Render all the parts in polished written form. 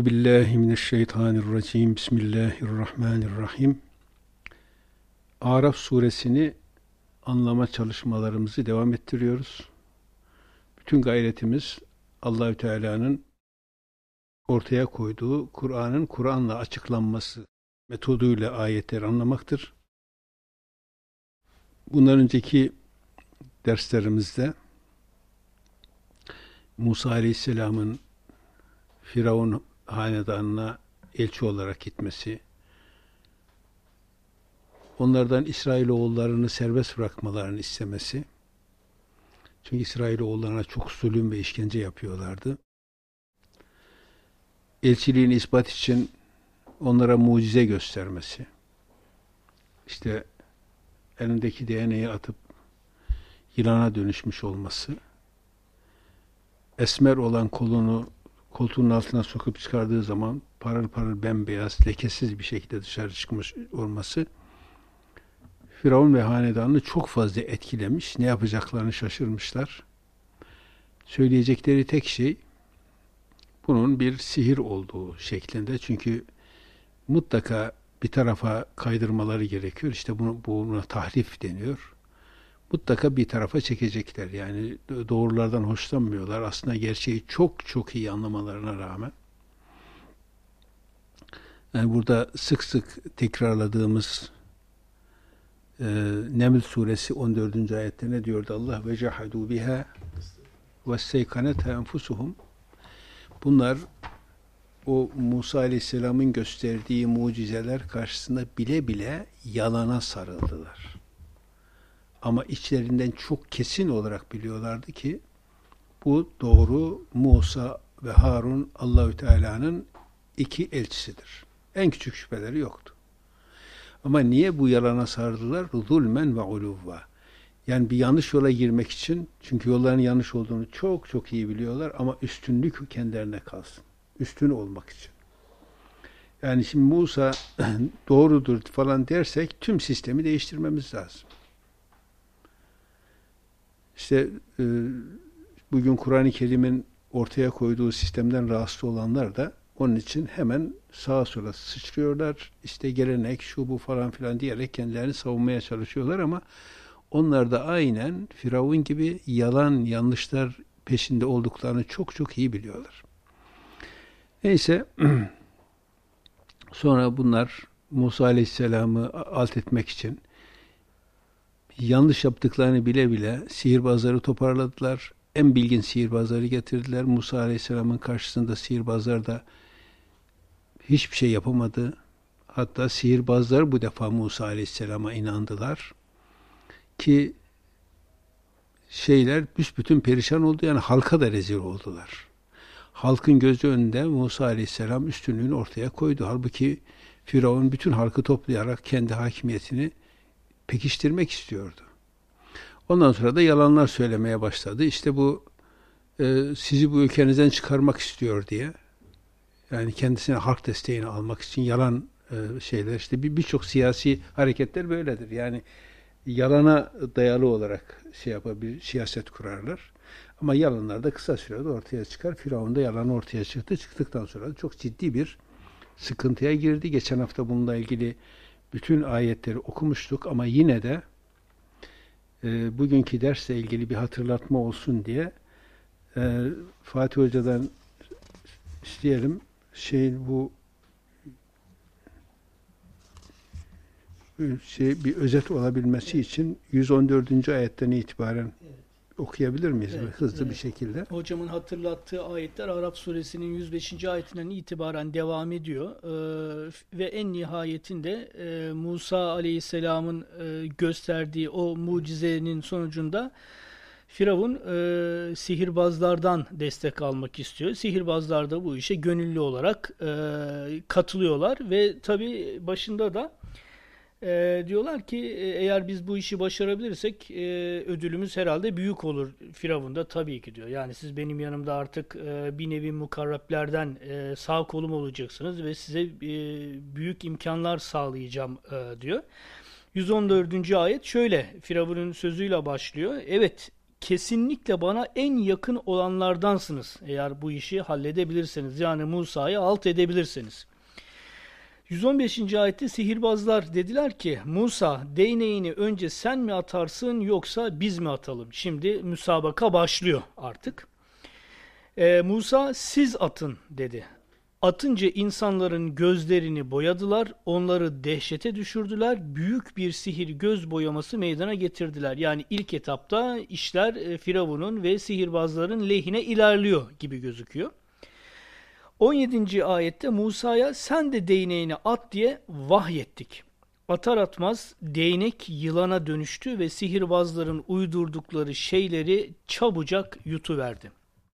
Euzu billahi mineşşeytanirracim. Bismillahirrahmanirrahim. Araf suresini anlama çalışmalarımızı devam ettiriyoruz. Bütün gayretimiz Allahü Teala'nın ortaya koyduğu Kur'an'ın Kur'an'la açıklanması metoduyla ayetleri anlamaktır. Bundan önceki derslerimizde Musa Aleyhisselam'ın Firavun hanedanına elçi olarak gitmesi, onlardan İsrailoğullarını serbest bırakmalarını istemesi, çünkü İsrailoğullarına çok zulüm ve işkence yapıyorlardı. Elçiliğini ispat için onlara mucize göstermesi, işte elindeki değneği atıp yılana dönüşmüş olması, esmer olan koltuğun altına sokup çıkardığı zaman parıl parıl bembeyaz, lekesiz bir şekilde dışarı çıkmış olması, Firavun ve hanedanını çok fazla etkilemiş, ne yapacaklarını şaşırmışlar. Söyleyecekleri tek şey, bunun bir sihir olduğu şeklinde. Çünkü mutlaka bir tarafa kaydırmaları gerekiyor. İşte buna tahrif deniyor. Mutlaka bir tarafa çekecekler. Yani doğrulardan hoşlanmıyorlar. Aslında gerçeği çok çok iyi anlamalarına rağmen. Yani burada sık sık tekrarladığımız Neml suresi 14. ayette ne diyordu Allah? Ve cahadu biha ve seykanetha enfusuhum. Bunlar o Musa Aleyhisselam'ın gösterdiği mucizeler karşısında bile bile yalana sarıldılar. Ama içlerinden çok kesin olarak biliyorlardı ki bu doğru, Musa ve Harun Allahü Teala'nın iki elçisidir. En küçük şüpheleri yoktu. Ama niye bu yalana sardılar? Zulmen ve uluvva. Yani bir yanlış yola girmek için, çünkü yolların yanlış olduğunu çok çok iyi biliyorlar ama üstünlük kendilerine kalsın. Üstün olmak için. Yani şimdi Musa doğrudur falan dersek tüm sistemi değiştirmemiz lazım. İşte bugün Kur'an-ı Kerim'in ortaya koyduğu sistemden rahatsız olanlar da onun için hemen sağa sola sıçrıyorlar. İşte gelenek, şu bu falan filan diyerek kendilerini savunmaya çalışıyorlar ama onlar da aynen Firavun gibi yalan, yanlışlar peşinde olduklarını çok çok iyi biliyorlar. Neyse, sonra bunlar Musa Aleyhisselam'ı alt etmek için yanlış yaptıklarını bile bile sihirbazları toparladılar. En bilgin sihirbazları getirdiler. Musa Aleyhisselam'ın karşısında sihirbazlar da hiçbir şey yapamadı. Hatta sihirbazlar bu defa Musa Aleyhisselam'a inandılar. Ki büsbütün perişan oldu. Yani halka da rezil oldular. Halkın gözü önünde Musa Aleyhisselam üstünlüğünü ortaya koydu. Halbuki Firavun bütün halkı toplayarak kendi hakimiyetini pekiştirmek istiyordu. Ondan sonra da yalanlar söylemeye başladı. İşte bu sizi bu ülkenizden çıkarmak istiyor diye. Yani kendisine halk desteğini almak için yalan şeyler. İşte birçok siyasi hareketler böyledir. Yani yalana dayalı olarak siyaset kurarlar. Ama yalanlar da kısa sürede ortaya çıkar. Firavun da yalan ortaya çıktı. Çıktıktan sonra da çok ciddi bir sıkıntıya girdi. Geçen hafta bununla ilgili bütün ayetleri okumuştuk ama yine de bugünkü dersle ilgili bir hatırlatma olsun diye Fatih Hoca'dan isteyelim bu bir özet olabilmesi için 114. ayetten itibaren okuyabilir miyiz? Evet, Hızlı bir şekilde. Hocamın hatırlattığı ayetler Araf suresinin 105. ayetinden itibaren devam ediyor. Ve en nihayetinde Musa Aleyhisselam'ın gösterdiği o mucizenin sonucunda Firavun sihirbazlardan destek almak istiyor. Sihirbazlar da bu işe gönüllü olarak katılıyorlar ve tabii başında da diyorlar ki eğer biz bu işi başarabilirsek ödülümüz herhalde büyük olur. Firavun da tabii ki diyor. Yani siz benim yanımda artık bir nevi mukarreplerden sağ kolum olacaksınız ve size büyük imkanlar sağlayacağım diyor. 114. ayet şöyle Firavun'un sözüyle başlıyor. Evet, kesinlikle bana en yakın olanlardansınız. Eğer bu işi halledebilirseniz, yani Musa'yı alt edebilirseniz. 115. ayette sihirbazlar dediler ki Musa, değneğini önce sen mi atarsın yoksa biz mi atalım? Şimdi müsabaka başlıyor artık. Musa siz atın dedi. Atınca insanların gözlerini boyadılar, onları dehşete düşürdüler, büyük bir sihir göz boyaması meydana getirdiler. Yani ilk etapta işler Firavun'un ve sihirbazların lehine ilerliyor gibi gözüküyor. 17. ayette Musa'ya sen de değneğini at diye vahyettik. Atar atmaz değnek yılana dönüştü ve sihirbazların uydurdukları şeyleri çabucak yutuverdi.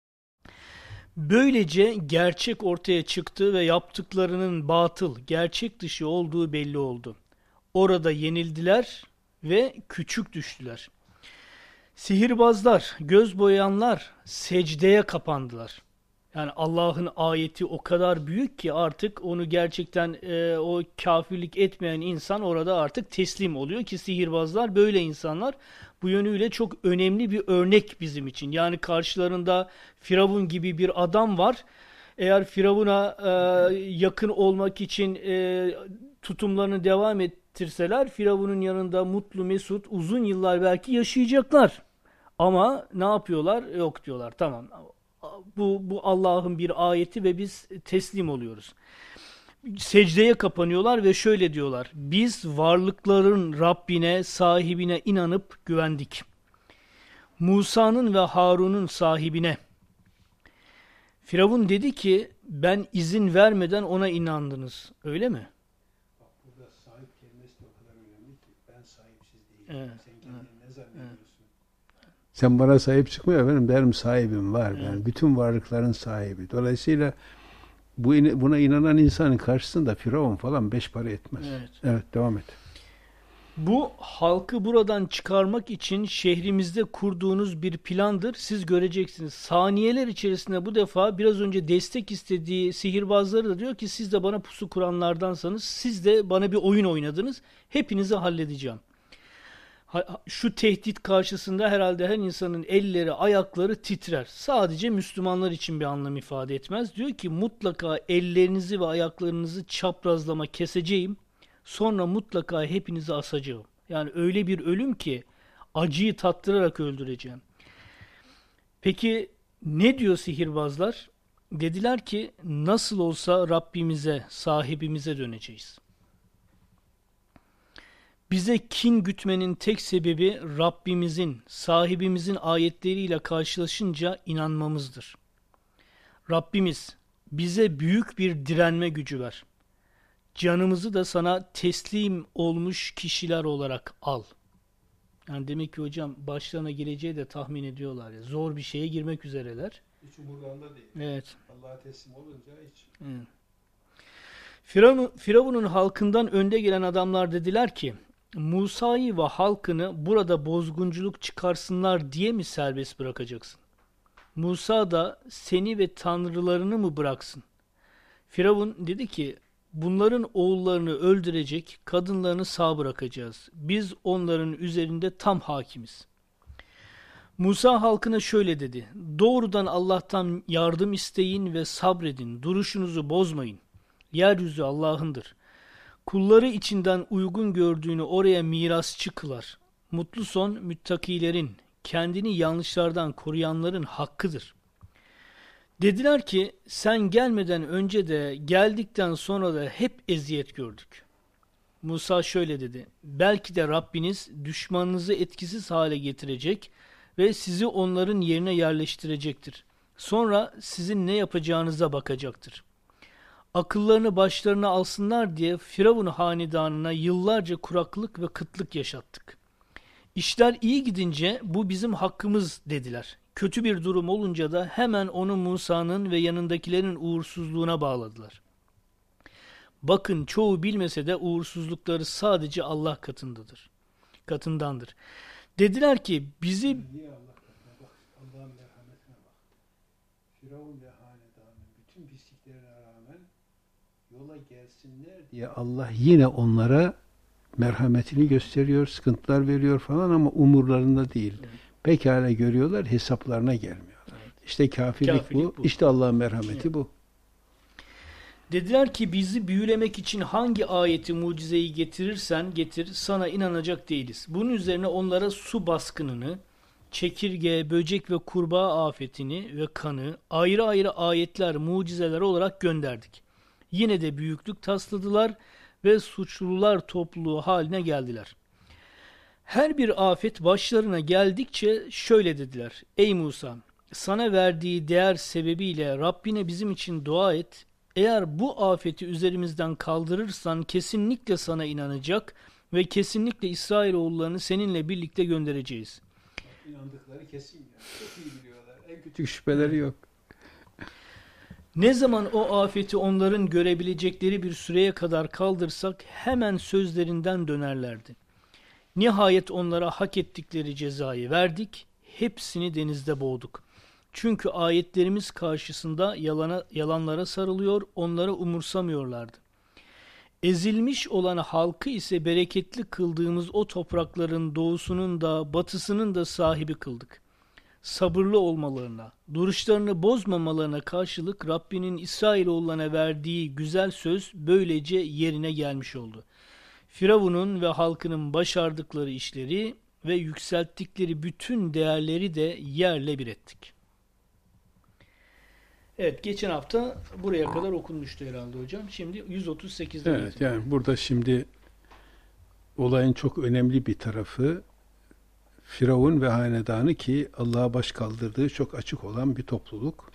Böylece gerçek ortaya çıktı ve yaptıklarının batıl, gerçek dışı olduğu belli oldu. Orada yenildiler ve küçük düştüler. Sihirbazlar, göz boyayanlar secdeye kapandılar. Yani Allah'ın ayeti o kadar büyük ki artık onu gerçekten o kafirlik etmeyen insan orada artık teslim oluyor ki sihirbazlar böyle insanlar. Bu yönüyle çok önemli bir örnek bizim için. Yani karşılarında Firavun gibi bir adam var. Eğer Firavun'a yakın olmak için tutumlarını devam ettirseler Firavun'un yanında mutlu mesut uzun yıllar belki yaşayacaklar. Ama ne yapıyorlar? Yok diyorlar. Tamam. Bu Allah'ın bir ayeti ve biz teslim oluyoruz. Secdeye kapanıyorlar ve şöyle diyorlar. Biz varlıkların Rabbine, sahibine inanıp güvendik. Musa'nın ve Harun'un sahibine. Firavun dedi ki ben izin vermeden ona inandınız. Öyle mi? Bak burada sahip kelimesi de o kadar önemli ki ben sahipsiz değilim. Evet, Sen kendini ne zannediyorsun? evet. Sen bana sahip çıkmıyor efendim. Benim sahibim var. Evet. Yani bütün varlıkların sahibi. Dolayısıyla buna inanan insanın karşısında Firavun falan beş para etmez. Evet. Evet, devam et. Bu halkı buradan çıkarmak için şehrimizde kurduğunuz bir plandır. Siz göreceksiniz. Saniyeler içerisinde bu defa biraz önce destek istediği sihirbazları da diyor ki siz de bana pusu kuranlardansanız siz de bana bir oyun oynadınız. Hepinizi halledeceğim. Şu tehdit karşısında herhalde her insanın elleri, ayakları titrer. Sadece Müslümanlar için bir anlam ifade etmez. Diyor ki mutlaka ellerinizi ve ayaklarınızı çaprazlama keseceğim. Sonra mutlaka hepinizi asacağım. Yani öyle bir ölüm ki acıyı tattırarak öldüreceğim. Peki ne diyor sihirbazlar? Dediler ki nasıl olsa Rabbimize, sahibimize döneceğiz. Bize kin gütmenin tek sebebi Rabbimizin, sahibimizin ayetleriyle karşılaşınca inanmamızdır. Rabbimiz bize büyük bir direnme gücü ver. Canımızı da sana teslim olmuş kişiler olarak al. Yani demek ki hocam başlarına geleceği de tahmin ediyorlar ya. Zor bir şeye girmek üzereler. Hiç umurlarında değil. Evet. Allah'a teslim olunca hiç. Evet. Firavun'un halkından önde gelen adamlar dediler ki Musa'yı ve halkını burada bozgunculuk çıkarsınlar diye mi serbest bırakacaksın? Musa da seni ve tanrılarını mı bıraksın? Firavun dedi ki bunların oğullarını öldürecek, kadınlarını sağ bırakacağız. Biz onların üzerinde tam hakimiz. Musa halkına şöyle dedi. Doğrudan Allah'tan yardım isteyin ve sabredin. Duruşunuzu bozmayın. Yeryüzü Allah'ındır. Kulları içinden uygun gördüğünü oraya mirasçı kılar. Mutlu son müttakilerin, kendini yanlışlardan koruyanların hakkıdır. Dediler ki sen gelmeden önce de geldikten sonra da hep eziyet gördük. Musa şöyle dedi. Belki de Rabbiniz düşmanınızı etkisiz hale getirecek ve sizi onların yerine yerleştirecektir. Sonra sizin ne yapacağınıza bakacaktır. Akıllarını başlarına alsınlar diye Firavun hanedanına yıllarca kuraklık ve kıtlık yaşattık. İşler iyi gidince bu bizim hakkımız dediler. Kötü bir durum olunca da hemen onu Musa'nın ve yanındakilerin uğursuzluğuna bağladılar. Bakın çoğu bilmese de uğursuzlukları sadece Allah katındandır. Dediler ki bizi... Niye Allah katına bak, Allah'ın merhametine bak. Firavun ve hanedanın bütün pisliklerine rağmen yola gelsinler diye Allah yine onlara merhametini gösteriyor, sıkıntılar veriyor falan ama umurlarında değil. Evet. Pekala görüyorlar, hesaplarına gelmiyor. İşte kafirlik bu, işte Allah'ın merhameti bu. Dediler ki bizi büyülemek için hangi ayeti, mucizeyi getirirsen getir, sana inanacak değiliz. Bunun üzerine onlara su baskınını, çekirge, böcek ve kurbağa afetini ve kanı ayrı ayrı ayetler, mucizeler olarak gönderdik. Yine de büyüklük tasladılar ve suçlular topluluğu haline geldiler. Her bir afet başlarına geldikçe şöyle dediler: Ey Musa, sana verdiği değer sebebiyle Rabbine bizim için dua et. Eğer bu afeti üzerimizden kaldırırsan kesinlikle sana inanacak ve kesinlikle İsrailoğullarını seninle birlikte göndereceğiz. İnandıkları kesin ya. Çok iyi biliyorlar. En küçük şüpheleri yok. Ne zaman o afeti onların görebilecekleri bir süreye kadar kaldırsak hemen sözlerinden dönerlerdi. Nihayet onlara hak ettikleri cezayı verdik, hepsini denizde boğduk. Çünkü ayetlerimiz karşısında yalanlara sarılıyor, onlara umursamıyorlardı. Ezilmiş olan halkı ise bereketli kıldığımız o toprakların doğusunun da batısının da sahibi kıldık. Sabırlı olmalarına, duruşlarını bozmamalarına karşılık Rabbinin İsrailoğullarına verdiği güzel söz böylece yerine gelmiş oldu. Firavun'un ve halkının başardıkları işleri ve yükselttikleri bütün değerleri de yerle bir ettik. Evet, geçen hafta buraya kadar okunmuştu herhalde hocam. Şimdi 138'den Evet, yani burada şimdi olayın çok önemli bir tarafı Firavun ve hanedanı, ki Allah'a baş kaldırdığı çok açık olan bir topluluk.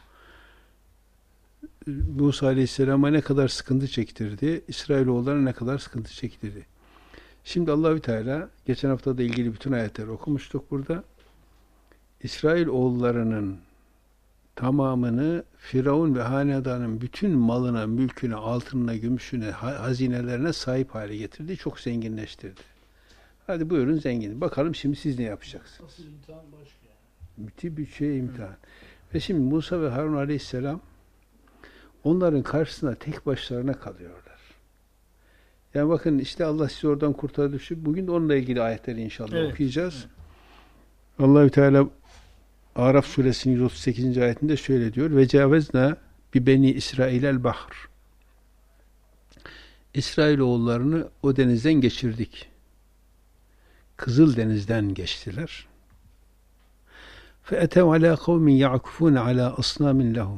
Musa Aleyhisselam'a ne kadar sıkıntı çektirdi, İsrailoğullarına ne kadar sıkıntı çektirdi. Şimdi Allahü Teala, geçen hafta da ilgili bütün ayetleri okumuştuk burada. İsrailoğullarının tamamını Firavun ve hanedanın bütün malına, mülküne, altınına, gümüşüne, hazinelerine sahip hale getirdi. Çok zenginleştirdi. Hadi buyurun zengin. Bakalım şimdi siz ne yapacaksınız? Asıl imtihan başka. Müthiş bir şey imtihan. Ve şimdi Musa ve Harun Aleyhisselam onların karşısında tek başlarına kalıyorlar. Yani bakın işte Allah sizi oradan kurtardı. Bugün de onunla ilgili ayetleri inşallah okuyacağız. Evet. Allahü Teala Araf suresinin 138. ayetinde şöyle diyor: Ve cavezna bi beni İsrail'el bahr. İsrailoğullarını o denizden geçirdik. Kızıl denizden geçtiler. Fe etev ala kavmin ya'kufun ala asnamin lahum.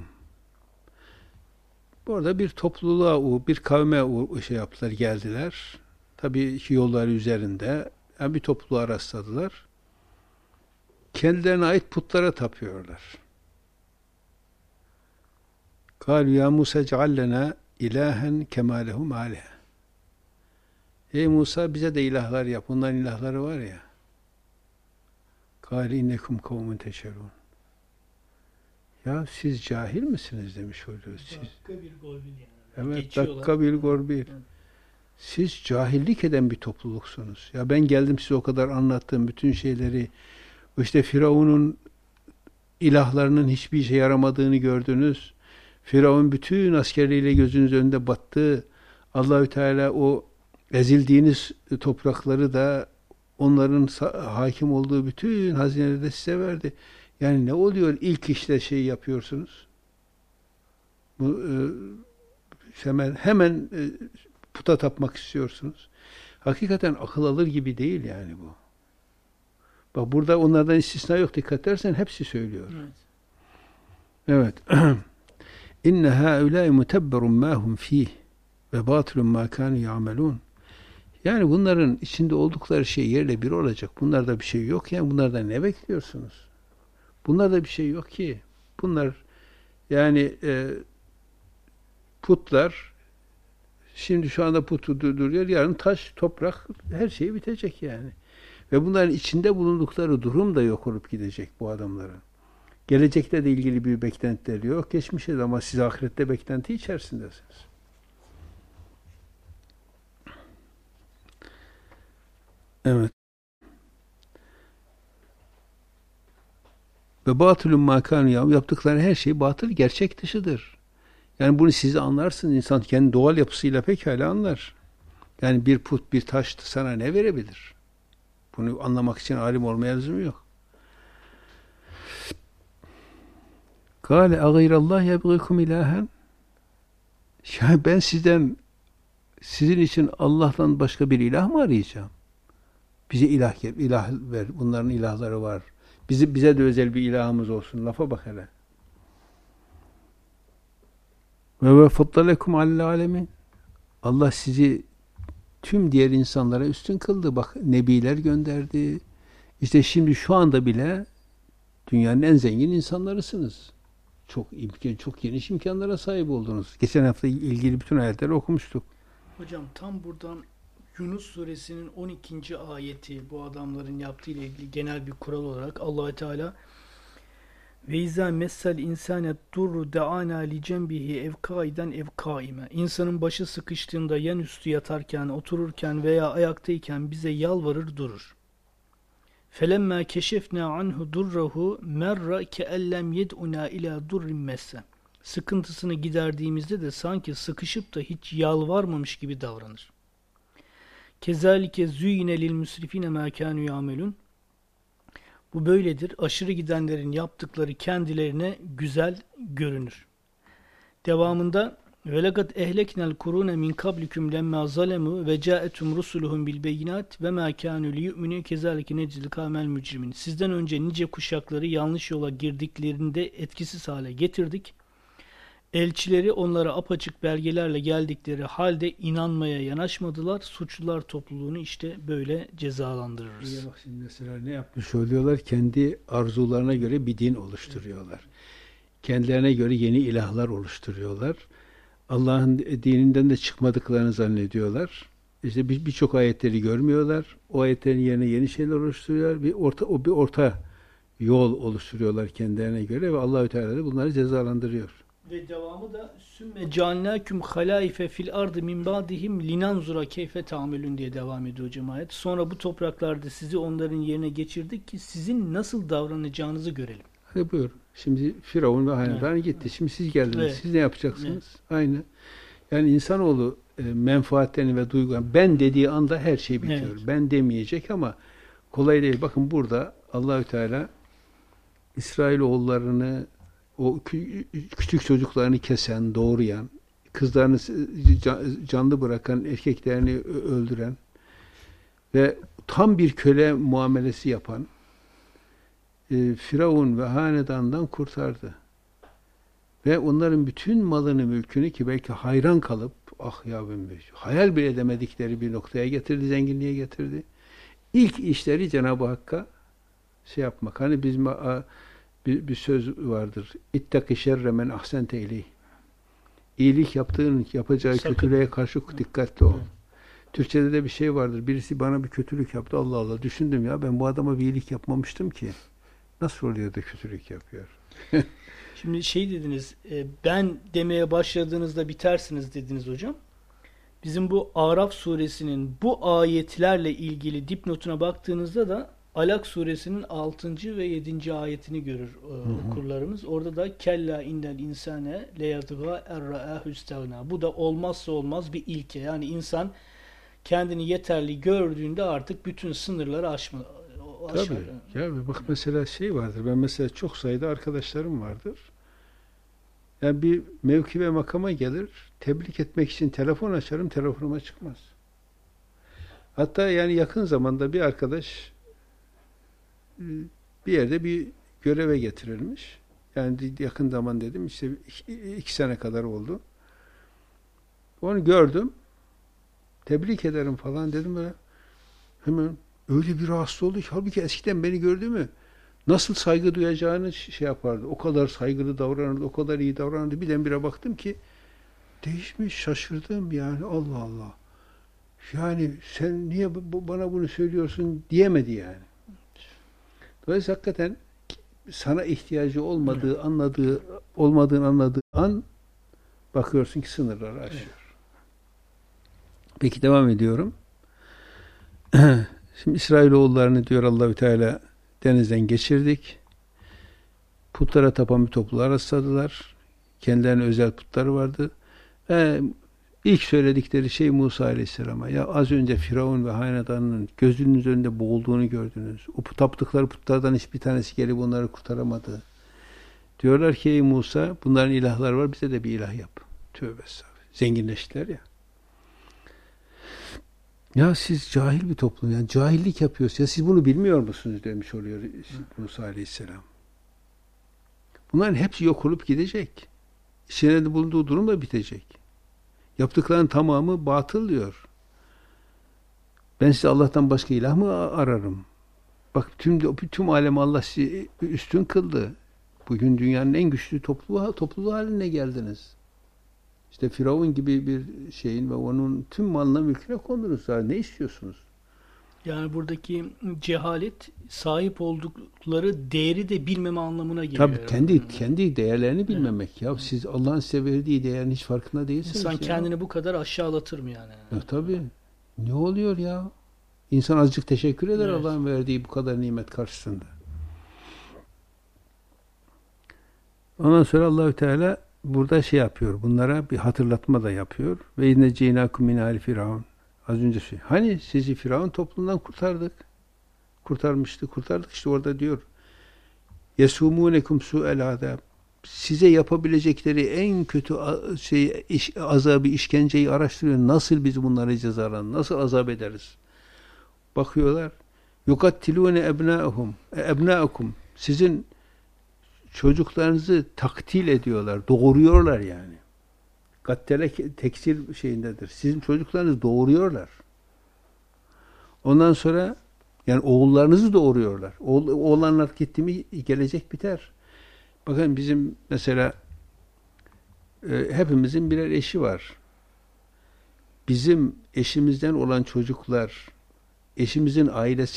Bu arada bir topluluğa, bir kavme şey yaptılar, geldiler. Tabii ki yolları üzerinde yani bir topluluğa rastladılar. Kendilerine ait putlara tapıyorlar. Kâlû ya Musa ceallena ilahen kemâ lehum âlihe. Ey Musa, bize de ilahlar yap. Onların ilahları var ya. Kâli innekum kavmun teşerûn. Ya siz cahil misiniz demiş oluyor siz. Dakika bir gol bir yani. Evet, dakika bir gol bir. Siz cahillik eden bir topluluksunuz. Ya ben geldim size o kadar anlattığım bütün şeyleri, işte Firavun'un ilahlarının hiçbir işe yaramadığını gördünüz. Firavun bütün askerleriyle gözünüz önünde battı. Allahü Teala o ezildiğiniz toprakları da onların hakim olduğu bütün hazineleri de size verdi. Yani ne oluyor ilk işte şey yapıyorsunuz? Bu hemen puta tapmak istiyorsunuz. Hakikaten akıl alır gibi değil yani bu. Bak burada onlardan istisna yok. Dikkat edersen hepsi söylüyor. Evet. İnne haulâi mutebberun mâ hum fîh ve bâtilun mâ kânû ya'melûn. Yani bunların içinde oldukları şey yerle bir olacak. Bunlarda bir şey yok. Yani bunlardan ne bekliyorsunuz? Bunlarda bir şey yok ki. Bunlar yani putlar şimdi şu anda putu duruyor. Yarın taş, toprak, her şey bitecek yani. Ve bunların içinde bulundukları durum da yok olup gidecek bu adamların. Gelecekte de ilgili bir beklentileri yok. Geçmişte de, ama siz ahirette beklenti içerisindesiniz. Evet. Ve batılun makanu, yaptıkları her şey batıl, gerçek dışıdır. Yani bunu siz anlarsınız. İnsan kendi doğal yapısıyla pekala anlar. Yani bir put, bir taş sana ne verebilir? Bunu anlamak için alim olmaya lüzum yok. Kâle agîrallâh yebgîkum ilâhen. Ya ben sizin için Allah'tan başka bir ilah mı arayacağım? Bize ilah ver. Bunların ilahları var. Bize de özel bir ilahımız olsun. Lafa bak hele. Ve faddalekum alel alemin. Allah sizi tüm diğer insanlara üstün kıldı. Bak nebiler gönderdi. İşte şimdi şu anda bile dünyanın en zengin insanlarısınız. Çok geniş imkanlara sahip oldunuz. Geçen hafta ilgili bütün ayetleri okumuştuk. Hocam tam buradan Yunus suresinin 12. ayeti bu adamların yaptığı ile ilgili genel bir kural olarak Allah Teala ve izâ messel insâne durru de'ana li cembihi ev kaiden ev kaime. İnsanın başı sıkıştığında yanüstü yatarken, otururken veya ayaktayken bize yalvarır durur. Felemmâ keşefnâ anhu durrahu merra keellem yed'una ilâ durrim messe. Sıkıntısını giderdiğimizde de sanki sıkışıp da hiç yalvarmamış gibi davranır. Kezalike züyine lil müsrifine mâ kânû yâmelûn. Bu böyledir. Aşırı gidenlerin yaptıkları kendilerine güzel görünür. Devamında وَلَقَدْ اَهْلَكْنَا الْقُرُونَ مِنْ قَبْلِكُمْ لَمَّا ظَلَمُوا وَجَاءَتْهُمْ رُسُلُهُمْ بِالْبَيِّنَاتِ وَمَا كَانُوا لِيُؤْمِنُوا كَذَٰلِكَ نَجْزِي الْقَوْمَ الْمُجْرِمِينَ. Sizden önce nice kuşakları yanlış yola girdiklerinde etkisiz hale getirdik. Elçileri onlara apaçık belgelerle geldikleri halde inanmaya yanaşmadılar. Suçlular topluluğunu işte böyle cezalandırırız. Bak şimdi mesela ne yapmış oluyorlar? Kendi arzularına göre bir din oluşturuyorlar. Kendilerine göre yeni ilahlar oluşturuyorlar. Allah'ın dininden de çıkmadıklarını zannediyorlar. İşte birçok ayetleri görmüyorlar. O ayetlerin yerine yeni şeyler oluşturuyorlar. Bir orta yol oluşturuyorlar kendilerine göre ve Allahü Teala da bunları cezalandırıyor. Ve devamı da sümme cealnâküm halâife fil ardı min ba'dihim linanzura keyfe ta'melun diye devam ediyor hocam ayet. Sonra bu topraklarda sizi onların yerine geçirdik ki sizin nasıl davranacağınızı görelim. Hadi buyur. Şimdi Firavun ve hanedanı gitti. Şimdi siz geldiniz. Evet. Siz ne yapacaksınız? Evet. Aynı. Yani insanoğlu menfaatlerini ve duygularını ben dediği anda her şey bitiyor. Evet. Ben demeyecek ama kolay değil. Bakın burada Allahü Teala İsrailoğullarını o küçük çocuklarını kesen, doğrayan, kızlarını canlı bırakan, erkeklerini öldüren ve tam bir köle muamelesi yapan Firavun ve hanedandan kurtardı. Ve onların bütün malını, mülkünü ki belki hayran kalıp ah ya ben hayal bile edemedikleri bir noktaya getirdi, zenginliğe getirdi. İlk işleri Cenab-ı Hakk'a şey yapmak. Hani bizim bir söz vardır. İttaki şerre men ahsente ileyh. İyilik yapacağı kötülüğe karşı dikkatli ol. Türkçede de bir şey vardır. Birisi bana bir kötülük yaptı. Allah Allah. Düşündüm ya ben bu adama bir iyilik yapmamıştım ki. Nasıl oluyor da kötülük yapıyor? Şimdi şey dediniz, ben demeye başladığınızda bitersiniz dediniz hocam. Bizim bu Araf suresinin bu ayetlerle ilgili dipnotuna baktığınızda da Alak suresinin 6. ve 7. ayetini görür okurlarımız. Orada da kella innel insane leyadgâ erra'âhu istagna. Bu da olmazsa olmaz bir ilke. Yani insan kendini yeterli gördüğünde artık bütün sınırları aşar. Tabii. Ya bak mesela şey vardır. Ben mesela çok sayıda arkadaşlarım vardır. Yani bir mevki ve makama gelir. Tebrik etmek için telefon açarım. Telefonuma çıkmaz. Hatta yani yakın zamanda bir arkadaş bir yerde bir göreve getirilmiş. Yani yakın zaman dedim işte 2 sene kadar oldu. Onu gördüm. Tebrik ederim falan dedim böyle. Hemen öyle bir rahatsız oldu ki halbuki eskiden beni gördü mü nasıl saygı duyacağını şey yapardı. O kadar saygılı davranırdı, o kadar iyi davranırdı. Birdenbire baktım ki değişmiş, şaşırdım yani Allah Allah. Yani sen niye bana bunu söylüyorsun diyemedi yani. Dolayısıyla hakikaten sana ihtiyacı olmadığını anladığı an bakıyorsun ki sınırları aşıyor. Peki devam ediyorum. Şimdi İsrailoğullarını diyor Allahü Teala denizden geçirdik. Putlara tapan bir topluluğa rastladılar. Kendilerine özel putları vardı. İlk söyledikleri şey Musa Aleyhisselam'a. Ya az önce Firavun ve hanedanının gözünüz önünde boğulduğunu gördünüz. O taptıkları putlardan hiçbir tanesi gelip onları kurtaramadı. Diyorlar ki ey Musa bunların ilahları var bize de bir ilah yap. Tövbe estağfurullah. Zenginleştiler ya. Ya siz cahil bir toplum yani cahillik yapıyorsunuz. Ya siz bunu bilmiyor musunuz demiş oluyor Musa Aleyhisselam. Bunların hepsi yok olup gidecek. İçeride bulunduğu durum da bitecek. Yaptıklarının tamamı batıl diyor. Ben size Allah'tan başka ilah mı ararım? Bak tüm alem Allah sizi üstün kıldı. Bugün dünyanın en güçlü topluluğu haline geldiniz. İşte Firavun gibi bir şeyin ve onun tüm malına mülküne kondunuz. Ne istiyorsunuz? Yani buradaki cehalet sahip oldukları değeri de bilmeme anlamına geliyor. Tabii kendi değerlerini bilmemek. Ya siz Allah'ın size verdiği değerin hiç farkında değilsiniz. İnsan ya. kendini bu kadar aşağılatır mı yani? Tabii. Ne oluyor ya? İnsan azıcık teşekkür eder Evet. Allah'ın verdiği bu kadar nimet karşısında. Ondan sonra Allahü Teala burada şey yapıyor. Bunlara bir hatırlatma da yapıyor. Ve inne ceynakum min ali firavun. Az önce hani sizi Firavun toplumundan kurtardık işte orada diyor. Yesumunekum su'el azab. Size yapabilecekleri en kötü azabı, işkenceyi araştırıyor. Nasıl biz bunları cezalandırırız? Nasıl azap ederiz? Bakıyorlar. Yukattilune ebnâukum. Sizin çocuklarınızı taktil ediyorlar. Doğuruyorlar yani. Gattele tekstil şeyindedir. Sizin çocuklarınızı doğuruyorlar. Ondan sonra yani oğullarınızı doğuruyorlar. Oğlanlar gitti mi gelecek biter. Bakın bizim mesela hepimizin birer eşi var. Bizim eşimizden olan çocuklar eşimizin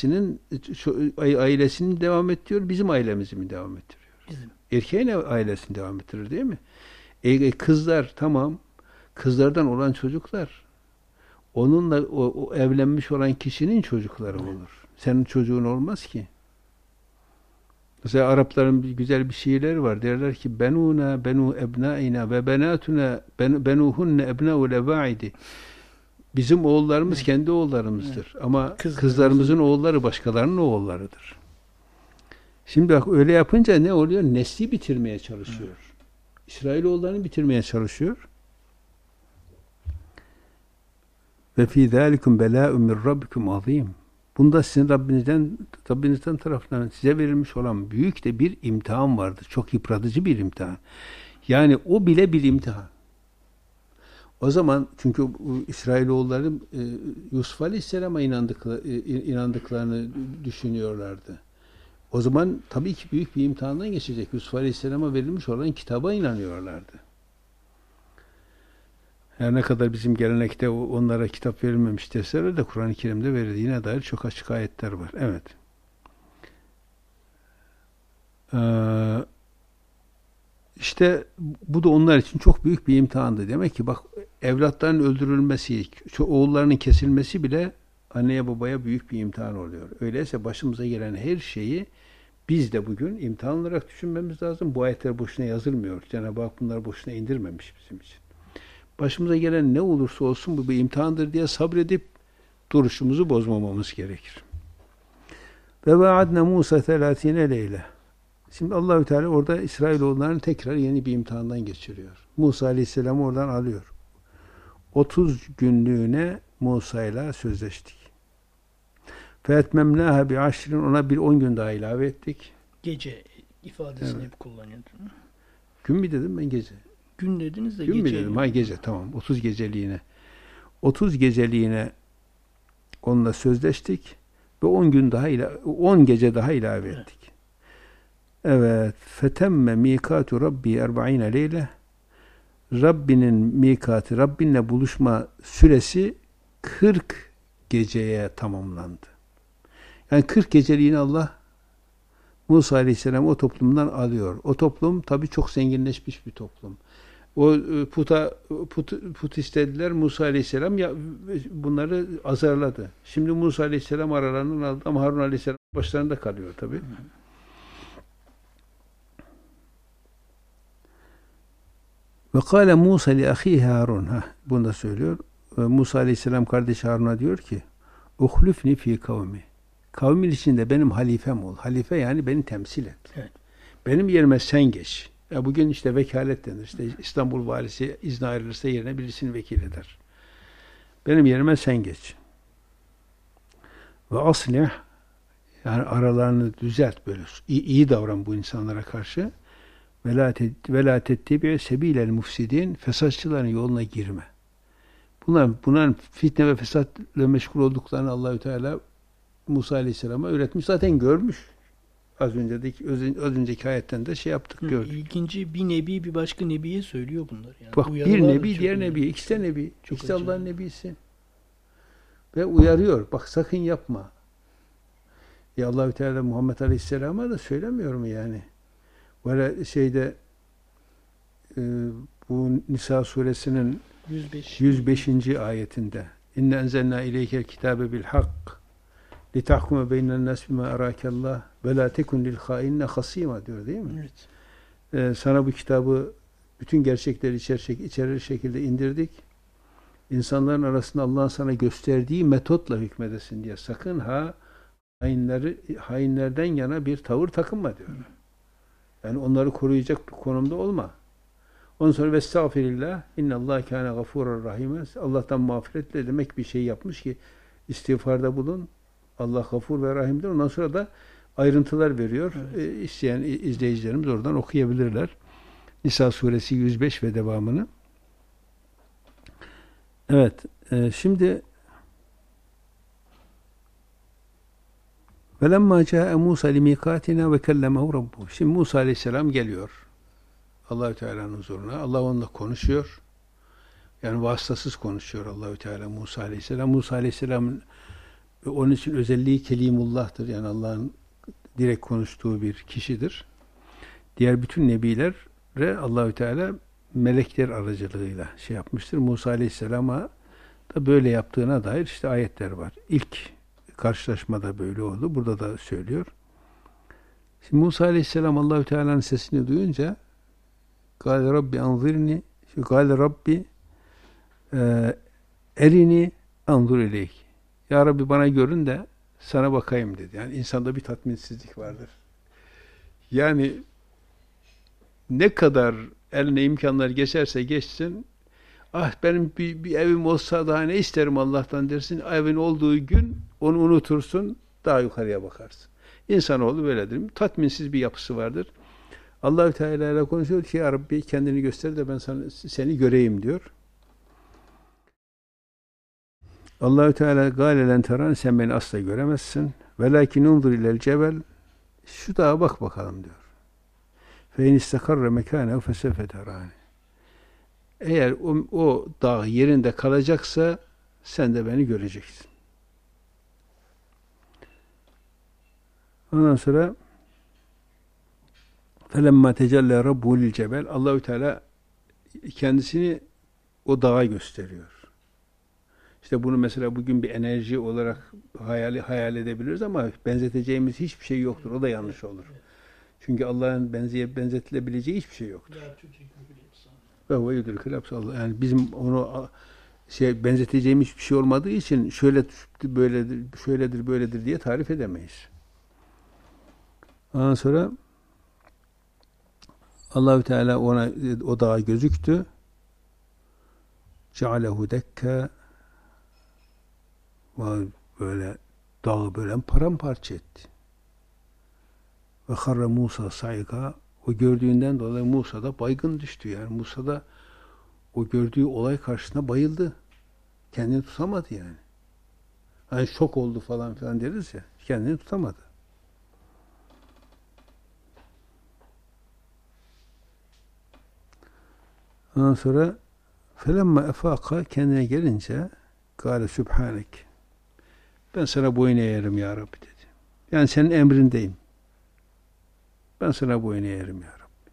ailesini devam ettiriyor, bizim ailemizi mi devam ettiriyor? Bizim. Erkeğin ailesini devam ettirir değil mi? Kızlar tamam. Kızlardan olan çocuklar onunla o evlenmiş olan kişinin çocukları olur. Senin çocuğun olmaz ki. Mesela Arapların güzel bir şiirleri var. Derler ki benuna benu ebnaina ve benatuna benuhunne ebnaul evaidi. Bizim oğullarımız kendi oğullarımızdır. Ama kızlarımızın oğulları başkalarının oğullarıdır. Şimdi bak öyle yapınca ne oluyor? Nesli bitirmeye çalışıyor. İsrailoğullarını bitirmeye çalışıyor. Ve fî zâlikum belâ'un min rabbikum azîm. Bunda sizin Rabbinizden tarafından size verilmiş olan büyük de bir imtihan vardır. Çok yıpratıcı bir imtihan. Yani o bile bir imtihan. O zaman çünkü İsrailoğulları Yusuf Aleyhisselam'a inandıklarını düşünüyorlardı. O zaman tabii ki büyük bir imtihandan geçecek. Yusuf Aleyhisselam'a verilmiş olan kitaba inanıyorlardı. Her ne kadar bizim gelenekte onlara kitap verilmemiş deseler de Kur'an-ı Kerim'de verildiğine dair çok açık ayetler var. Evet. İşte bu da onlar için çok büyük bir imtihandı. Demek ki bak evlatların öldürülmesi, oğullarının kesilmesi bile anneye babaya büyük bir imtihan oluyor. Öyleyse başımıza gelen her şeyi biz de bugün imtihan olarak düşünmemiz lazım. Bu ayetler boşuna yazılmıyor. Cenab-ı Hak bunları boşuna indirmemiş bizim için. Başımıza gelen ne olursa olsun bu bir imtihandır diye sabredip duruşumuzu bozmamamız gerekir. Ve vaadna Musa 30 leyle. Şimdi Allahü Teala orada İsrailoğullarını tekrar yeni bir imtihandan geçiriyor. Musa Aleyhisselam'ı oradan alıyor. 30 günlüğüne Musa'yla sözleştik. Fetmemnaha bi aşrin, ona bir 10 gün daha ilave ettik. Gece ifadesini hep kullanıyordun. Gün mü dedim ben gece? Gün dediniz de gün gece. Gün mü dedim? Ha gece tamam. 30 geceliğine. 30 geceliğine onunla sözleştik ve 10 gece daha ilave ettik. Evet. Fetemme mikatu Rabbi 40 leyle. Rabbinin mikatı, Rabbinle buluşma süresi 40 geceye tamamlandı. Yani 40 geceliğini Allah Musa Aleyhisselam o toplumdan alıyor. O toplum tabii çok zenginleşmiş bir toplum. O put istediler, Musa Aleyhisselam bunları azarladı. Şimdi Musa Aleyhisselam aralarından aldı ama Harun Aleyhisselam başlarında kalıyor tabii. Ve kâle Musa li ahî Harun. Bunu da söylüyor. Musa Aleyhisselam kardeşi Harun'a diyor ki uhlifni fi kavmi. Kavmin içinde benim halifem ol. Halife yani beni temsil et. Evet. Benim yerime sen geç. Ya bugün işte vekalet denir. İşte İstanbul valisi izni ayrılırsa yerine birisini vekil eder. Benim yerime sen geç. Ve aslih, yani aralarını düzelt böyle. İyi davran bu insanlara karşı. Ve la tettebi sebilel mufsidin, fesatçıların yoluna girme. Bunların fitne ve fesatla meşgul olduklarını Allahü Teala Musa Aleyhisselam'a öğretmiş. Zaten görmüş. Az önceki ayetten de şey yaptık, gördük. İlginci, bir nebi bir başka nebiye söylüyor bunları. Yani Bak, bir nebi diğer nebi, ikisi de nebi. İkisi de Allah'ın nebisi. Ve uyarıyor. Bak sakın yapma. Ya Allahü Teala Muhammed Aleyhisselam'a da söylemiyor mu yani? Böyle şeyde bu Nisa suresinin 105. ayetinde İnne enzelna ileykel kitabe bil hak litahkume beynen nas bima arakallah ve la tekun lil hainine hasima diyor değil mi? Evet. Sana bu kitabı bütün gerçekleri içerir şekilde indirdik. İnsanların arasında Allah'ın sana gösterdiği metotla hükmedesin diye. Sakın ha hainlerden yana bir tavır takınma diyor. Yani onları koruyacak bir konumda olma. Ondan sonra vestağfirillah innallâhe kâne gafûran rahîme. Allah'tan mağfiretle demek bir şey yapmış ki istiğfarda bulun. Allah gafur ve rahimdir. Ondan sonra da ayrıntılar veriyor. Evet. İsteyen izleyicilerimiz oradan okuyabilirler. Nisa suresi 105 ve devamını. Evet. Şimdi وَلَمَّا جَاءَ مُوسَى لِمِيقَاتِنَا وَكَلَّمَهُ رَبُّهُ. Şimdi Musa Aleyhisselam geliyor Allahü Teala'nın huzuruna. Allah onunla konuşuyor. Yani vasıtasız konuşuyor Allahü Teala Musa Aleyhisselam. Musa Aleyhisselam'ın onun için özelliği Kelimullah'tır. Yani Allah'ın direkt konuştuğu bir kişidir. Diğer bütün nebilere Allahü Teala melekler aracılığıyla şey yapmıştır. Musa Aleyhisselam'a da böyle yaptığına dair işte ayetler var. İlk karşılaşmada böyle oldu. Burada da söylüyor. Şimdi Musa Aleyhisselam Allahü Teala'nın sesini duyunca Kâle Rabbi anzirni Kâle Rabbi erini anzur ileyk. Ya Rabbi bana görün de sana bakayım dedi. Yani insanda bir tatminsizlik vardır. Yani ne kadar eline imkanlar geçerse geçsin, ah benim bir evim olsa daha ne isterim Allah'tan dersin. Evin olduğu gün onu unutursun, daha yukarıya bakarsın. İnsanoğlu böyledir. Tatminsiz bir yapısı vardır. Allahü Teala ile konuşuyor ki ya Rabbi kendini göster de ben seni göreyim diyor. Allahü Teala gâle len teran, sen beni asla göremezsin. Velakin unzur ilel cebel, şu dağa bak bakalım diyor. Fe in istakarre mekânehu fesevfe terâni. Eğer o dağ yerinde kalacaksa sen de beni göreceksin. Ondan sonra felemma tecelle rabbuhu lil cebel, Allahü Teala kendisini o dağa gösteriyor. İşte bunu mesela bugün bir enerji olarak hayal edebiliriz ama benzeteceğimiz hiçbir şey yoktur. O da yanlış olur. Çünkü Allah'ın benzetilebileceği hiçbir şey yoktur. Ve huve yudrikul absar. Yani bizim onu benzeteceğimiz hiçbir şey olmadığı için şöyle böyledir, şöyledir, böyledir diye tarif edemeyiz. Ondan sonra Allahü Teala ona o dağa gözüktü. Cealehu dekke, böyle dağı böyle paramparça etti. Ve harra Musa sayga, o gördüğünden dolayı Musa da baygın düştü. Yani Musa da o gördüğü olay karşısında bayıldı. Kendini tutamadı yani. Hani şok oldu falan filan deriz ya. Kendini tutamadı. Ondan sonra felemma efaka, kendine gelince kâle sübhanek, ben sana boyun eğerim ya Rabbi dedi. Yani senin emrindeyim. Ben sana boyun eğerim ya Rabbi.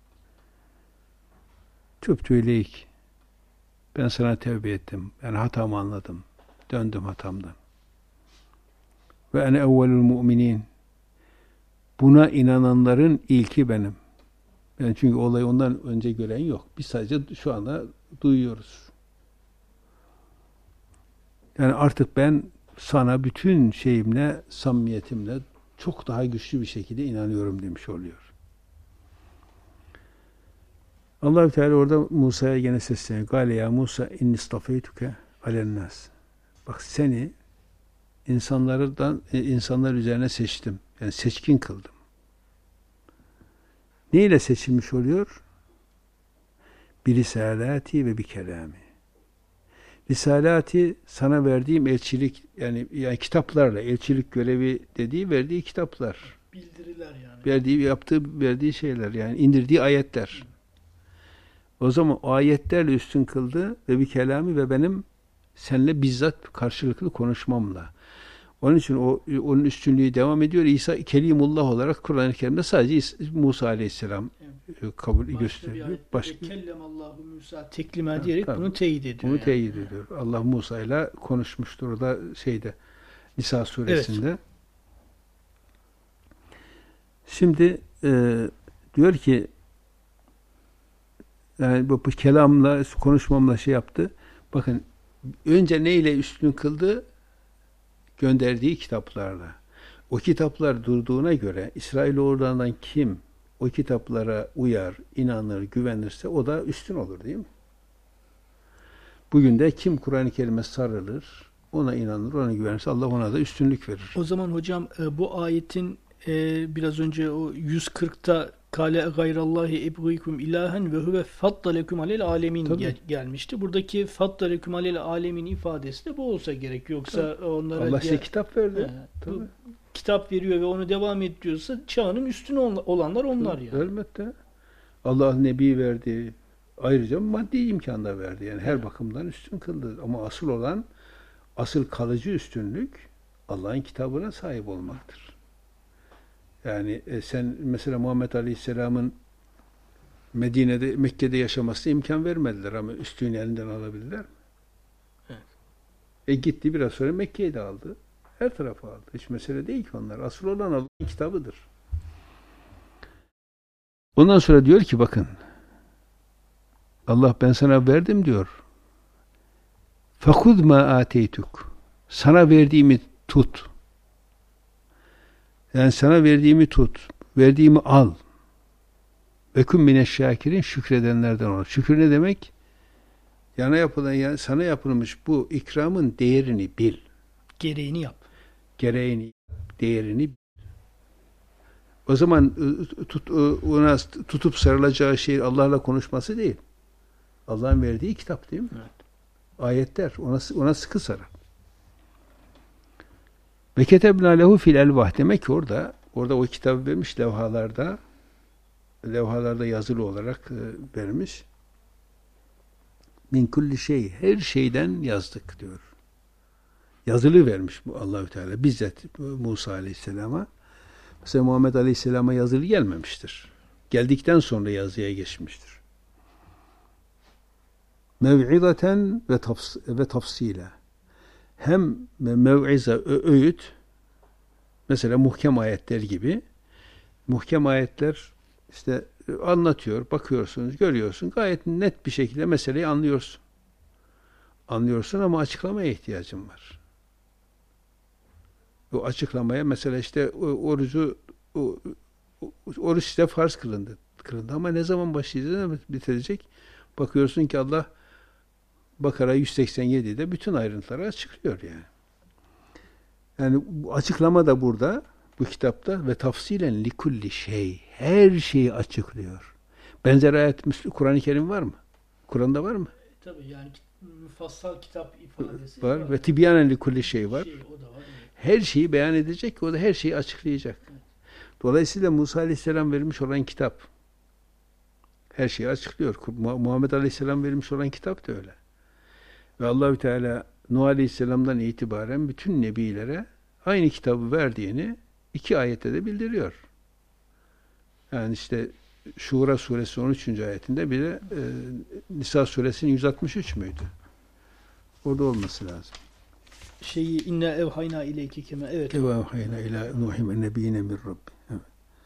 Tübtü ileyk, ben sana tevbe ettim. Yani hatamı anladım. Döndüm hatamdan. Ve ene evvelül mu'minin, buna inananların ilki benim. Yani çünkü olayı ondan önce gören yok. Biz sadece şu anda duyuyoruz. Yani artık ben sana bütün şeyimle, samimiyetimle çok daha güçlü bir şekilde inanıyorum demiş oluyor. Allah-u Teala orada Musa'ya gene sesleniyor. Gale ya Musa inni istafeytuke alennas. Bak seni insanlar üzerine seçtim. Yani seçkin kıldım. Neyle seçilmiş oluyor? Bir risalati ve bir kelami. Risalati sana verdiğim elçilik yani kitaplarla elçilik görevi dediği verdiği kitaplar. Bildiriler yani. Verdiği şeyler yani indirdiği ayetler. O zaman o ayetlerle üstün kıldı ve bir kelami ve benim seninle bizzat karşılıklı konuşmamla. Onun için onun üstünlüğü devam ediyor. İsa Kelimullah olarak Kur'an-ı Kerim'de sadece Musa Aleyhisselam kabul gösteriyor. Kellemallahu Musa teklime diyerek bunu teyit ediyor. Bunu teyit ediyor. Allah Musa ile konuşmuştur orada Nisa suresinde. Evet. Şimdi diyor ki yani bu kelamla, konuşmamla yaptı. Bakın önce neyle üstün kıldı? Gönderdiği kitaplarla. O kitaplar durduğuna göre İsrailoğullarından kim o kitaplara uyar, inanır, güvenirse o da üstün olur değil mi? Bugün de kim Kur'an-ı Kerim'e sarılır, ona inanır, ona güvenirse Allah ona da üstünlük verir. O zaman hocam bu ayetin biraz önce o 140'ta Kale gayrallahi ebguykum ilahen ve huve faddalekum alel alemin gelmişti. Buradaki faddalekum alel alemin ifadesi de bu olsa gerek. Yoksa onlara Allah size kitap verdi. Kitap veriyor ve onu devam ettiriyorsa çağının üstün olanlar onlar yani. Elbette. Allah Nebi verdi. Ayrıca maddi imkanlar verdi. Yani her bakımdan üstün kıldı. Ama asıl kalıcı üstünlük Allah'ın kitabına sahip olmaktır. Yani sen mesela Muhammed Aleyhisselam'ın Mekke'de yaşamasına imkan vermediler ama üstünü elinden alabildiler mi? Evet. Gitti biraz sonra Mekke'yi de aldı. Her tarafı aldı. Hiç mesele değil ki onlar. Asıl olan Allah'ın kitabıdır. Ondan sonra diyor ki bakın Allah ben sana verdim diyor. Fakud ma ateytuk. Sana verdiğimi tut. Yani sana verdiğimi tut. Verdiğimi al. Ve kün mineşşâkirin şükredenlerden ol. Şükür ne demek? Sana yapılmış bu ikramın değerini bil. Gereğini yap. Değerini bil. O zaman ona tutup sarılacağı şey Allah'la konuşması değil. Allah'ın verdiği kitap değil mi? Evet. Ayetler. Ona sıkı sarıl. Ve ketebnâ lehu fil elvah. Demek ki orada o kitabı vermiş levhalarda yazılı olarak vermiş. Min kulli şey. Her şeyden yazdık diyor. Yazılı vermiş bu Allahü Teala. Bizzat Musa Aleyhisselam'a. Mesela Muhammed Aleyhisselam'a yazılı gelmemiştir. Geldikten sonra yazıya geçmiştir. Mev'izaten ve tafsile. Hem mev'ize, öğüt, mesela muhkem ayetler gibi, muhkem ayetler işte anlatıyor, bakıyorsunuz, görüyorsun, gayet net bir şekilde meseleyi anlıyorsun. Anlıyorsun ama açıklamaya ihtiyacın var. O açıklamaya mesela işte oruç işte farz kılındı ama ne zaman başlayacak, ne bitirecek? Bakıyorsun ki Allah Bakara 187'de bütün ayrıntıları açıklıyor yani. Yani bu açıklama da burada, bu kitapta ve tafsilen likulli şey. Her şeyi açıklıyor. Benzer ayet Kur'an-ı Kerim var mı? Kur'an'da var mı? Tabii yani müfassal kitap ifadesi var. Ve tibyanen likulli şey var. O da var. Evet. Her şeyi beyan edecek ki o da her şeyi açıklayacak. Evet. Dolayısıyla Musa Aleyhisselam vermiş olan kitap her şeyi açıklıyor. Muhammed Aleyhisselam vermiş olan kitap da öyle. Ve Allahü Teala Nuh Aleyhisselam'dan itibaren bütün nebilere aynı kitabı verdiğini 2 ayette de bildiriyor. Yani işte Şura suresi 13. ayetinde bir de Nisa suresinin 163 müydü? Orada olması lazım. İnne evhayna ileyke kema evet. Evhayna ila Nuhim ve nebiyine min Rabbi. Evet.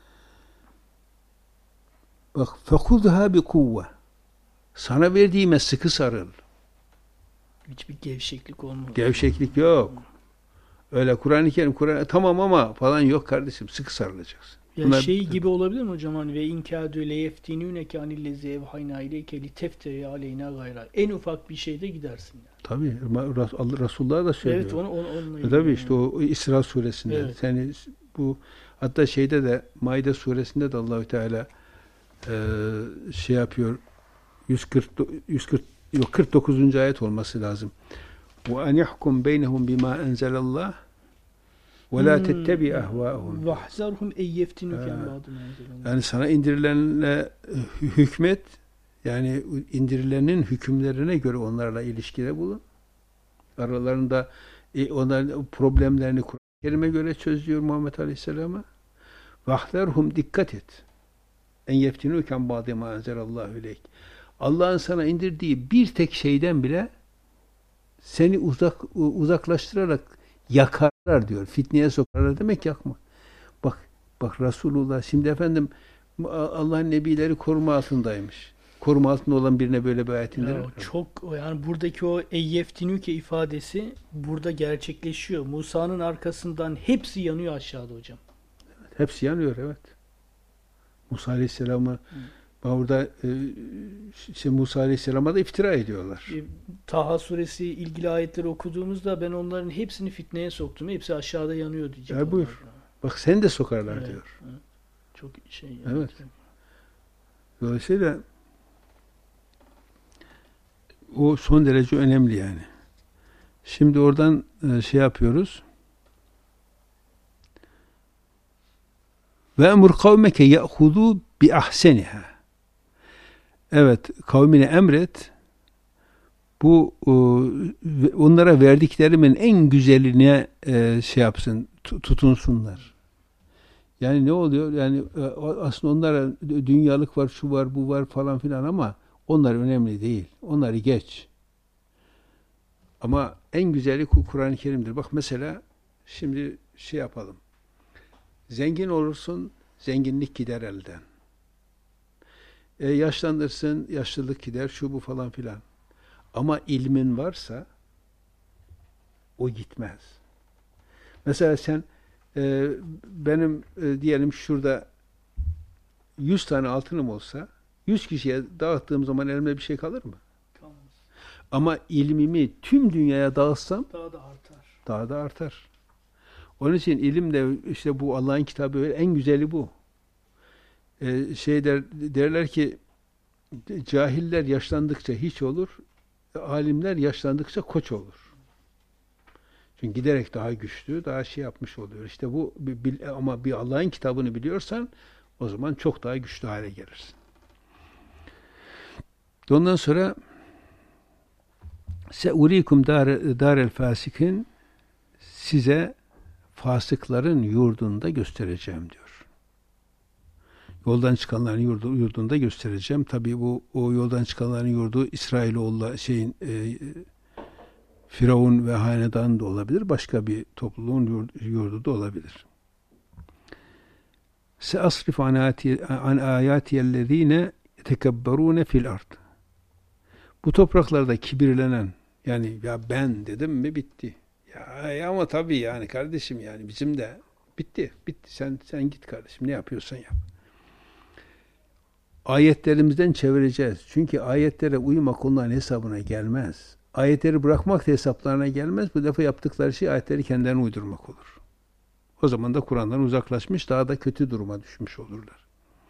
Bak fekudha bi kuvve. Sana verdiğime sıkı sarıl. Hiçbir gevşeklik olmaz. Gevşeklik yok. Öyle Kur'an-ı Kerim tamam ama falan yok kardeşim. Sıkı sarılacaksın. Ya Bunlar, şey gibi olabilir mi hocam? Hani ve inkâdü leyeftinûneke anillezî evhaynâ ileyke litefteri aleyna gayra. En ufak bir şeyde gidersin yani. tabii Resulullah da Evet, söylüyor. onunla ilgili. Tabii işte o İsra suresinde. Evet. Seni bu hatta şeyde de Maide suresinde de Allahü Teala şey yapıyor. 140 yok 49. ayet olması lazım. Ve en yahkum beynehum bima enzelallah ve la tettebi ahvaahum. Vahzarhum eyyeftinüken ba'dına enzelallah. Yani sana indirilenle hükmet, yani indirilenin hükümlerine göre onlarla ilişkide bulun. Aralarında onların problemlerini Kur'an-ı Kerim'e göre çözüyor Muhammed Aleyhisselam'a. Vahzarhum, dikkat et. En yeftinüken ba'dima enzelallahu ileyk. Allah'ın sana indirdiği bir tek şeyden bile seni uzaklaştırarak yakarlar diyor. Fitneye sokarlar demek yakma. Bak Resulullah şimdi efendim Allah'ın nebileri koruma altındaymış. Koruma altında olan birine böyle bir ayet indirir. Çok yani buradaki o eyyeftinüke ifadesi burada gerçekleşiyor. Musa'nın arkasından hepsi yanıyor aşağıda hocam. Evet, hepsi yanıyor, evet. Musa Aleyhisselam'a orada Musa Aleyhisselam'a da iftira ediyorlar. Taha suresi ilgili ayetleri okuduğumuzda ben onların hepsini fitneye soktum. Hepsi aşağıda yanıyor diyecek. Ya buyur. Bak sen de sokarlar evet, diyor. Evet. Çok şey. Evet. Dolayısıyla o son derece önemli yani. Şimdi oradan şey yapıyoruz. Ve emur kavmeke ya'hudu bi ahseniha. Evet, kavmine emret. Bu onlara verdiklerimin en güzeline şey yapsın, tutunsunlar. Yani ne oluyor? Yani aslında onlara dünyalık var, şu var, bu var falan filan ama onlar önemli değil. Onları geç. Ama en güzeli Kur'an-ı Kerim'dir. Bak mesela şimdi şey yapalım. Zengin olursun, zenginlik gider elden. Yaşlanırsın, yaşlılık gider, şu bu falan filan. Ama ilmin varsa o gitmez. Mesela sen benim diyelim şurada 100 tane altınım olsa 100 kişiye dağıttığım zaman elimde bir şey kalır mı? Kalmaz. Ama ilmimi tüm dünyaya dağıtsam Daha da artar. daha da artar. Onun için ilim de işte bu Allah'ın kitabı en güzeli bu. Derler ki cahiller yaşlandıkça hiç olur, alimler yaşlandıkça koç olur. Çünkü giderek daha güçlü, daha şey yapmış oluyor. İşte bu ama bir Allah'ın kitabını biliyorsan o zaman çok daha güçlü hale gelirsin. Ondan sonra seurikum darel fasikin, size fasıkların yurdunda göstereceğim diyor. Yoldan çıkanların yurdunda göstereceğim. Tabii o yoldan çıkanların yurdu İsrailoğlu Firavun ve hanedan da olabilir. Başka bir topluluğun yurdu da olabilir. Seasrif an ayatiyellezine yetekebberune fil ard. Bu topraklarda kibirlenen, yani ya ben dedim mi bitti. Ya ama tabii yani kardeşim, yani bizim de bitti. Sen git kardeşim, ne yapıyorsan yap. Ayetlerimizden çevireceğiz. Çünkü ayetlere uymak onların hesabına gelmez. Ayetleri bırakmak da hesaplarına gelmez. Bu defa yaptıkları şey ayetleri kendilerine uydurmak olur. O zaman da Kur'an'dan uzaklaşmış, daha da kötü duruma düşmüş olurlar.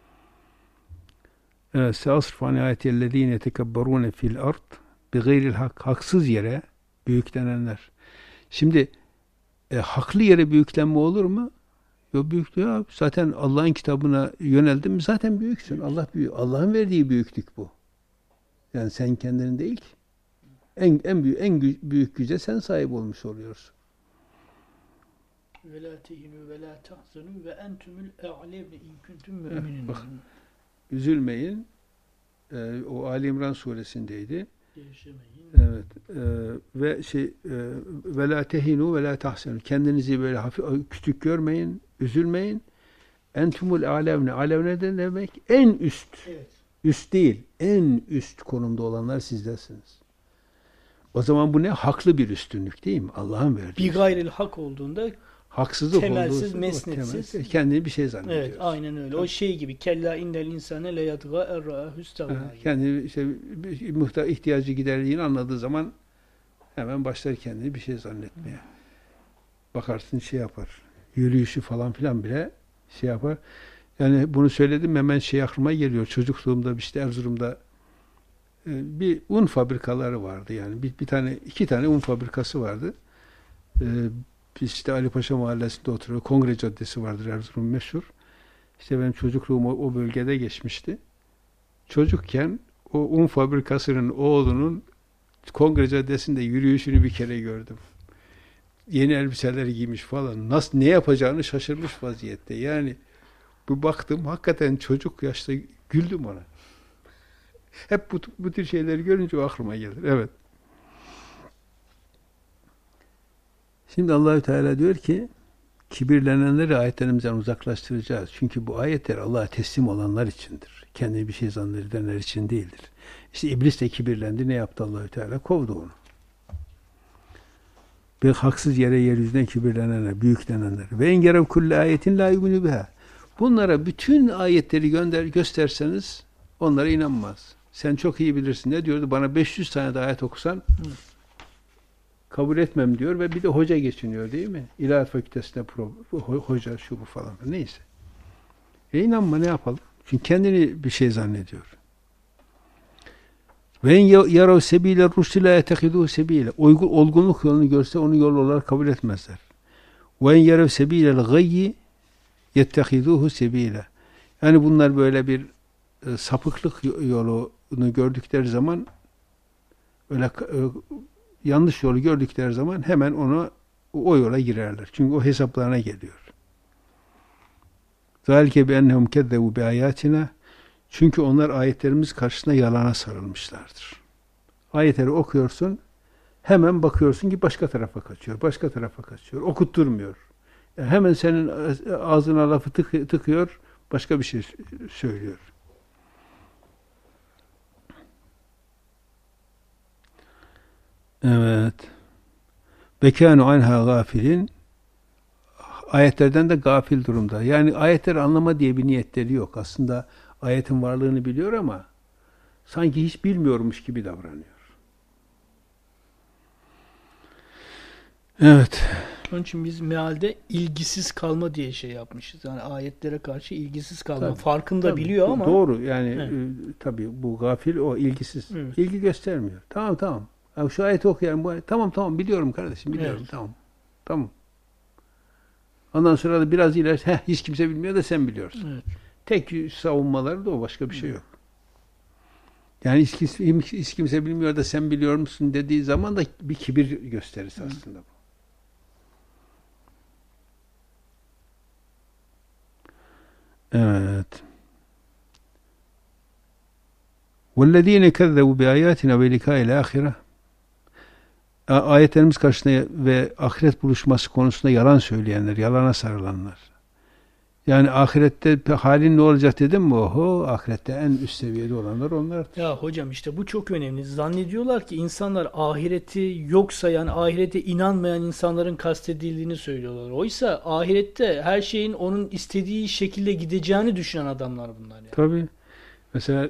Evet, seasrif an ayetellezine yetekebberune fil ard bigayril hak, haksız yere büyüklenenler. Şimdi haklı yere büyüklenme olur mu? Yok, büyük ya. Zaten Allah'ın kitabına yöneldin mi zaten büyüksün. Allah büyük. Allah'ın verdiği büyüklük bu. Yani sen kendinin değil ki. En büyük güce sen sahip olmuş oluyorsun. Ve la tehinu ve la tahzanu ve entumul a'levne in kuntum mu'minin. Bak, üzülmeyin. O Ali İmran suresindeydi. Gevşemeyin. Evet. Ve ve la tehinu ve la tahzanu. Kendinizi böyle hafif küçük görmeyin, üzülmeyin. Entumul a'levne. A'levne de demek en üst. Evet. Üst değil, en üst konumda olanlar sizlersiniz. O zaman bu ne? Haklı bir üstünlük değil mi? Allah'ın verdiği. Bir gayril hak olduğunda haksızlık Temelsiz, olduğu mesnetsiz. kendini bir şey zannediyor. Evet, aynen öyle. O şey gibi kella innel insane le yatga erra hüstevâ. Kendi işte ihtiyacı giderliğini anladığı zaman hemen başlar kendini bir şey zannetmeye. Bakarsın şey yapar. Yürüyüşü falan filan bile şey yapar. Yani bunu söyledim hemen şey aklıma geliyor. Çocukluğumda işte Erzurum'da bir un fabrikaları vardı yani. Bir tane, iki tane un fabrikası vardı. Biz işte Ali Paşa Mahallesi'nde oturuyor. Kongre Caddesi vardır Erzurum meşhur. İşte benim çocukluğum o bölgede geçmişti. Çocukken o un fabrikasının oğlunun Kongre Caddesi'nde yürüyüşünü bir kere gördüm. Yeni elbiseler giymiş falan. Nasıl, ne yapacağını şaşırmış vaziyette. Yani bu baktım hakikaten çocuk yaşta güldüm ona. Hep bu tür şeyleri görünce o aklıma gelir. Evet. Şimdi Allahü Teala diyor ki kibirlenenleri ayetlerimizden uzaklaştıracağız. Çünkü bu ayetler Allah'a teslim olanlar içindir. Kendini bir şey zannedenler için değildir. İşte iblis de kibirlendi. Ne yaptı Allahü Teala? Kovdu onu. Bir haksız yere yeryüzünden kibirlenenler, büyüklenenler. Ve engerev kulle ayetin la yuminu biha. Bunlara bütün ayetleri gösterseniz onlara inanmaz. Sen çok iyi bilirsin. Ne diyordu? Bana 500 tane de ayet okusan kabul etmem diyor ve bir de hoca geçiniyor değil mi? İlahiyat Fakültesi'nde hoca şu bu falan. Neyse. İnanma ne yapalım? Çünkü kendini bir şey zannediyor. Ve yarav sebile rusli la yetehiduhu sebile. Olgunluk yolunu görse onu yol olarak kabul etmezler. Ve yarav sebilel gayyi yettehiduhu sebile. Yani bunlar böyle bir sapıklık yolunu gördükleri zaman öyle yanlış yolu gördükleri zaman hemen o yola girerler. Çünkü o hesaplarına geliyor. Zalike bi ennehum kezzebu bi ayatina. Çünkü onlar ayetlerimiz karşısında yalana sarılmışlardır. Ayetleri okuyorsun, hemen bakıyorsun ki başka tarafa kaçıyor, başka tarafa kaçıyor. Okutturmuyor. Yani hemen senin ağzına lafı tıkıyor, başka bir şey söylüyor. Evet. Bekânu anhâ gâfilin. Ayetlerden de gafil durumda. Yani ayetleri anlama diye bir niyetleri yok. Aslında ayetin varlığını biliyor ama sanki hiç bilmiyormuş gibi davranıyor. Evet. Onun için biz mealde ilgisiz kalma diye şey yapmışız. Yani ayetlere karşı ilgisiz kalma. Tabii, Farkında tabii, biliyor ama. Doğru yani Evet. Tabii bu gafil o ilgisiz. Evet. İlgi göstermiyor. Tamam. Ya şu ayeti okuyalım. Tamam biliyorum kardeşim biliyorum. Evet. Tamam. Ondan sonra da biraz ileride hiç kimse bilmiyor da sen biliyorsun. Evet. Tek savunmaları da o, başka bir şey yok. Yani hiç kimse bilmiyor da sen biliyor musun dediği zaman da bir kibir gösterisi aslında bu. Evet. وَالَّذ۪ينَ كَذَّبُوا بِآيَاتِنَا وَلِكَاءِ الْآخِرَةِ. Ayetlerimiz karşısında ve ahiret buluşması konusunda yalan söyleyenler, yalana sarılanlar. Yani ahirette halin ne olacak dedim mi? Oho, ahirette en üst seviyede olanlar onlar. Ya hocam işte bu çok önemli. Zannediyorlar ki insanlar ahireti yok sayan, ahirete inanmayan insanların kastedildiğini söylüyorlar. Oysa ahirette her şeyin onun istediği şekilde gideceğini düşünen adamlar bunlar yani. Tabii. Mesela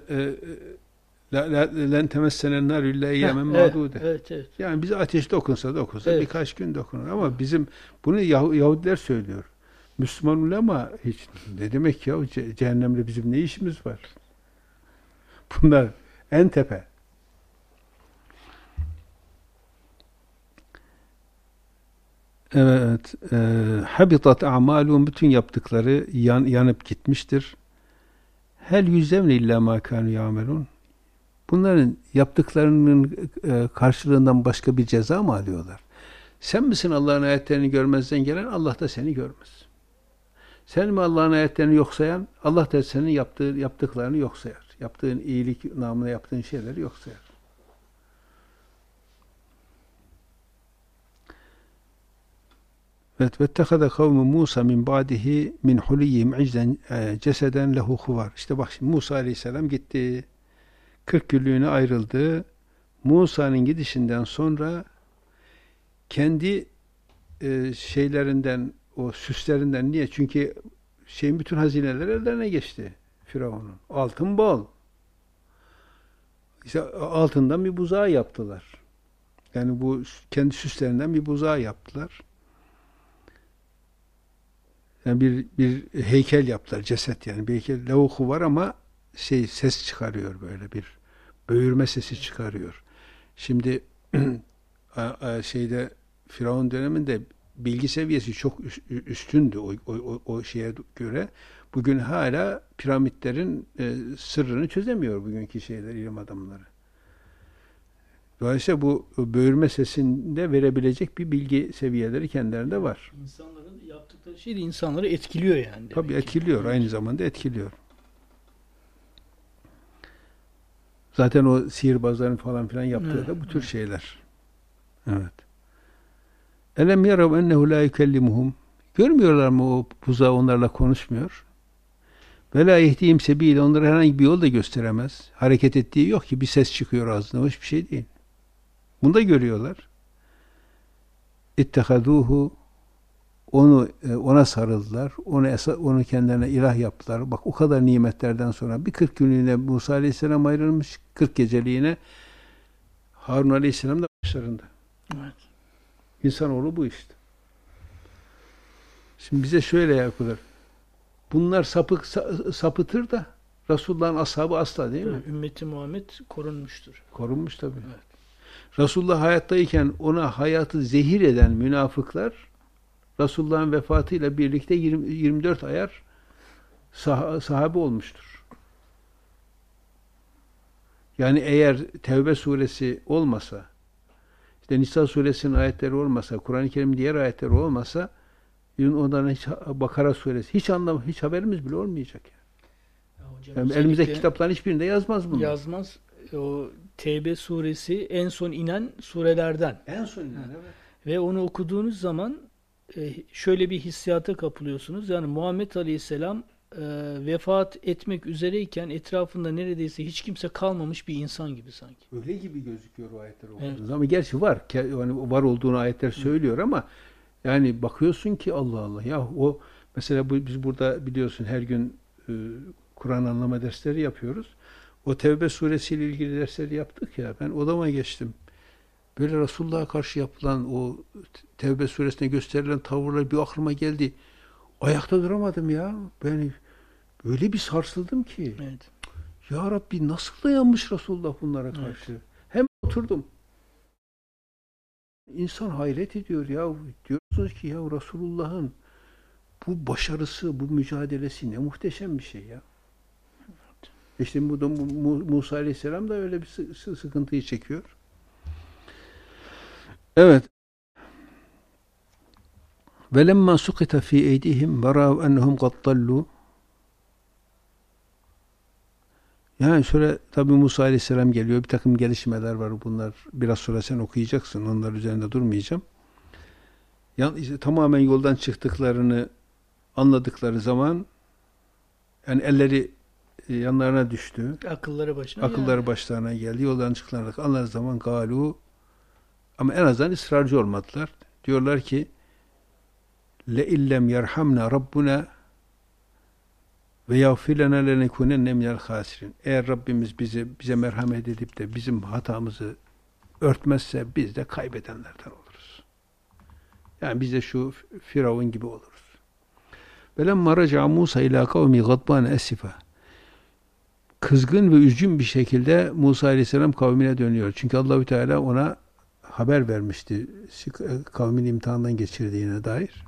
len temessenen nar illa eyyamen ma'dude. Evet. Yani bize ateşte okunsa Evet. birkaç gün dokunur. Ama bunu Yahudiler söylüyor. Müslüman ulema hiç ne demek ya cehennemle bizim ne işimiz var? Bunlar en tepe. Evet. Habitat a'malun, bütün yaptıkları yanıp gitmiştir. Hel yüzevne illa ma kanu ya'melun. Bunların yaptıklarının karşılığından başka bir ceza mı alıyorlar? Sen misin Allah'ın ayetlerini görmezden gelen? Allah da seni görmez. Sen mi Allah'ın ayetlerini yok sayan? Allah da senin yaptıklarını yok sayar. Yaptığın iyilik namına yaptığın şeyleri yok sayar. وَاتَّخَذَ قَوْمُ Musa min ba'dihi min huliyhim icden ceseden lehu huvar. İşte bak şimdi Musa Aleyhisselam gitti. 40 günlüğüne ayrıldı. Musa'nın gidişinden sonra kendi şeylerinden, o süslerinden. Niye? Çünkü şeyin bütün hazineleri ellerine geçti Firavun'un. Altın bol. İşte altından bir buzağı yaptılar. Yani bu kendi süslerinden bir buzağı yaptılar. Yani bir heykel yaptılar, ceset yani. Bir heykel lavuku var ama ses çıkarıyor, böyle bir böğürme sesi çıkarıyor. Şimdi Firavun döneminde bilgi seviyesi çok üstündü o şeye göre. Bugün hala piramitlerin sırrını çözemiyor bugünkü ilim adamları. Dolayısıyla bu böğürme sesinde verebilecek bir bilgi seviyeleri kendilerinde var. İnsanların yaptıkları şey de insanları etkiliyor yani. Tabii etkiliyor. Aynı zamanda etkiliyor. Zaten o sihirbazların falan filan yaptığı da bu tür şeyler. Evet. Elem yarav ennehu la yukellimuhum. Görmüyorlar mı o buzağı onlarla konuşmuyor? Ve la yehdihim sebile. Onlara herhangi bir yol da gösteremez. Hareket ettiği yok ki. Bir ses çıkıyor ağzından. Hiçbir şey değil. Bunu da görüyorlar. İttehaduhu, ona sarıldılar. Onu kendilerine ilah yaptılar. Bak o kadar nimetlerden sonra bir 40 günlüğüne Musa Aleyhisselam ayrılmış. 40 geceliğine Harun Aleyhisselam da başlarında. Evet. İnsanoğlu bu işte. Şimdi bize şöyle yapılır. Bunlar sapıtır da Resulullah'ın ashabı asla, değil mi? Ümmeti Muhammed korunmuştur. Korunmuş tabii. Evet. Resulullah hayattayken ona hayatı zehir eden münafıklar Resulullah'ın vefatıyla birlikte 24 ayar sahabe olmuştur. Yani eğer Tevbe suresi olmasa, işte Nisa suresinin ayetleri olmasa, Kur'an-ı Kerim'in diğer ayetleri olmasa, ondan hiç Bakara suresi hiç haberimiz bile olmayacak. Yani elimizdeki kitapların hiçbirinde yazmaz bunu. Yazmaz. O Tevbe suresi en son inen surelerden. En son inen, evet. Ve onu okuduğunuz zaman şöyle bir hissiyata kapılıyorsunuz. Yani Muhammed Aleyhisselam vefat etmek üzereyken etrafında neredeyse hiç kimse kalmamış bir insan gibi sanki. Öyle gibi gözüküyor o ayetler okuduğunuz. Evet. Ama gerçi var. Yani var olduğunu ayetler söylüyor ama yani bakıyorsun ki Allah Allah ya o mesela biz burada biliyorsun her gün Kur'an anlama dersleri yapıyoruz. O Tevbe suresiyle ilgili dersleri yaptık ya, ben odama geçtim. Böyle Resulullah'a karşı yapılan o Tevbe suresine gösterilen tavırlar bir aklıma geldi. Ayakta duramadım ya. Ben öyle bir sarsıldım ki. Evet. Ya Rabbi nasıl dayanmış Resulullah bunlara karşı? Evet. Hem oturdum. İnsan hayret ediyor ya. Diyorsunuz ki ya Resulullah'ın bu başarısı, bu mücadelesi ne muhteşem bir şey ya. İşte bu da Musa Aleyhisselam da öyle bir sıkıntıyı çekiyor. Evet. وَلَمَّا سُقِطَ فِي اَيْدِهِمْ وَرَاوْا اَنَّهُمْ قَدْ ضَلُّوا. Yani şöyle tabi Musa Aleyhisselam geliyor. Bir takım gelişmeler var. Bunlar biraz sonra sen okuyacaksın. Onlar üzerinde durmayacağım. Yani işte tamamen yoldan çıktıklarını anladıkları zaman yani elleri yanlarına düştü. Akılları başlarına geldi. Yoldan çıktıklarını anladığı zaman galu, ama en azından ısrarcı olmadılar. Diyorlar ki le illem yerhamna rabbuna ve yağfir lena lenekunenne minel hasirin. Eğer Rabbimiz bize merhamet edip de bizim hatamızı örtmezse biz de kaybedenlerden oluruz. Yani biz de şu Firavun gibi oluruz. Velemma raca Musa ila kavmi gadban esifa. Kızgın ve üzgün bir şekilde Musa Aleyhisselam kavmine dönüyor. Çünkü Allahü Teala ona haber vermişti kavmin imtihandan geçirdiğine dair.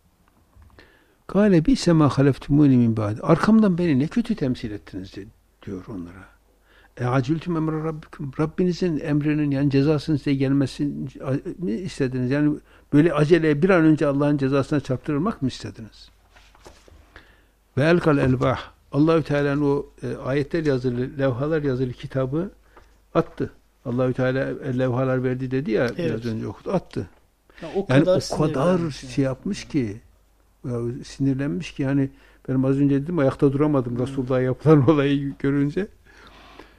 Kâle bîse mâ haleftumûni min ba'di. Arkamdan beni ne kötü temsil ettiniz diyor onlara. Aciltum emre rabbikum. Rabbinizin emrinin yani cezasının size gelmesini istediniz. Yani böyle acele bir an önce Allah'ın cezasına çarptırılmak mı istediniz? Ve elkal elbah. Allahü Teala'nın o ayetler yazılı, levhalar yazılı kitabı attı. Allahü Teala levhalar verdi dedi ya, evet. Biraz önce okudu, attı. Ya o kadar şey yapmış ki, sinirlenmiş ki, yani benim az önce dedim ayakta duramadım Resulullah'a yapılan olayı görünce.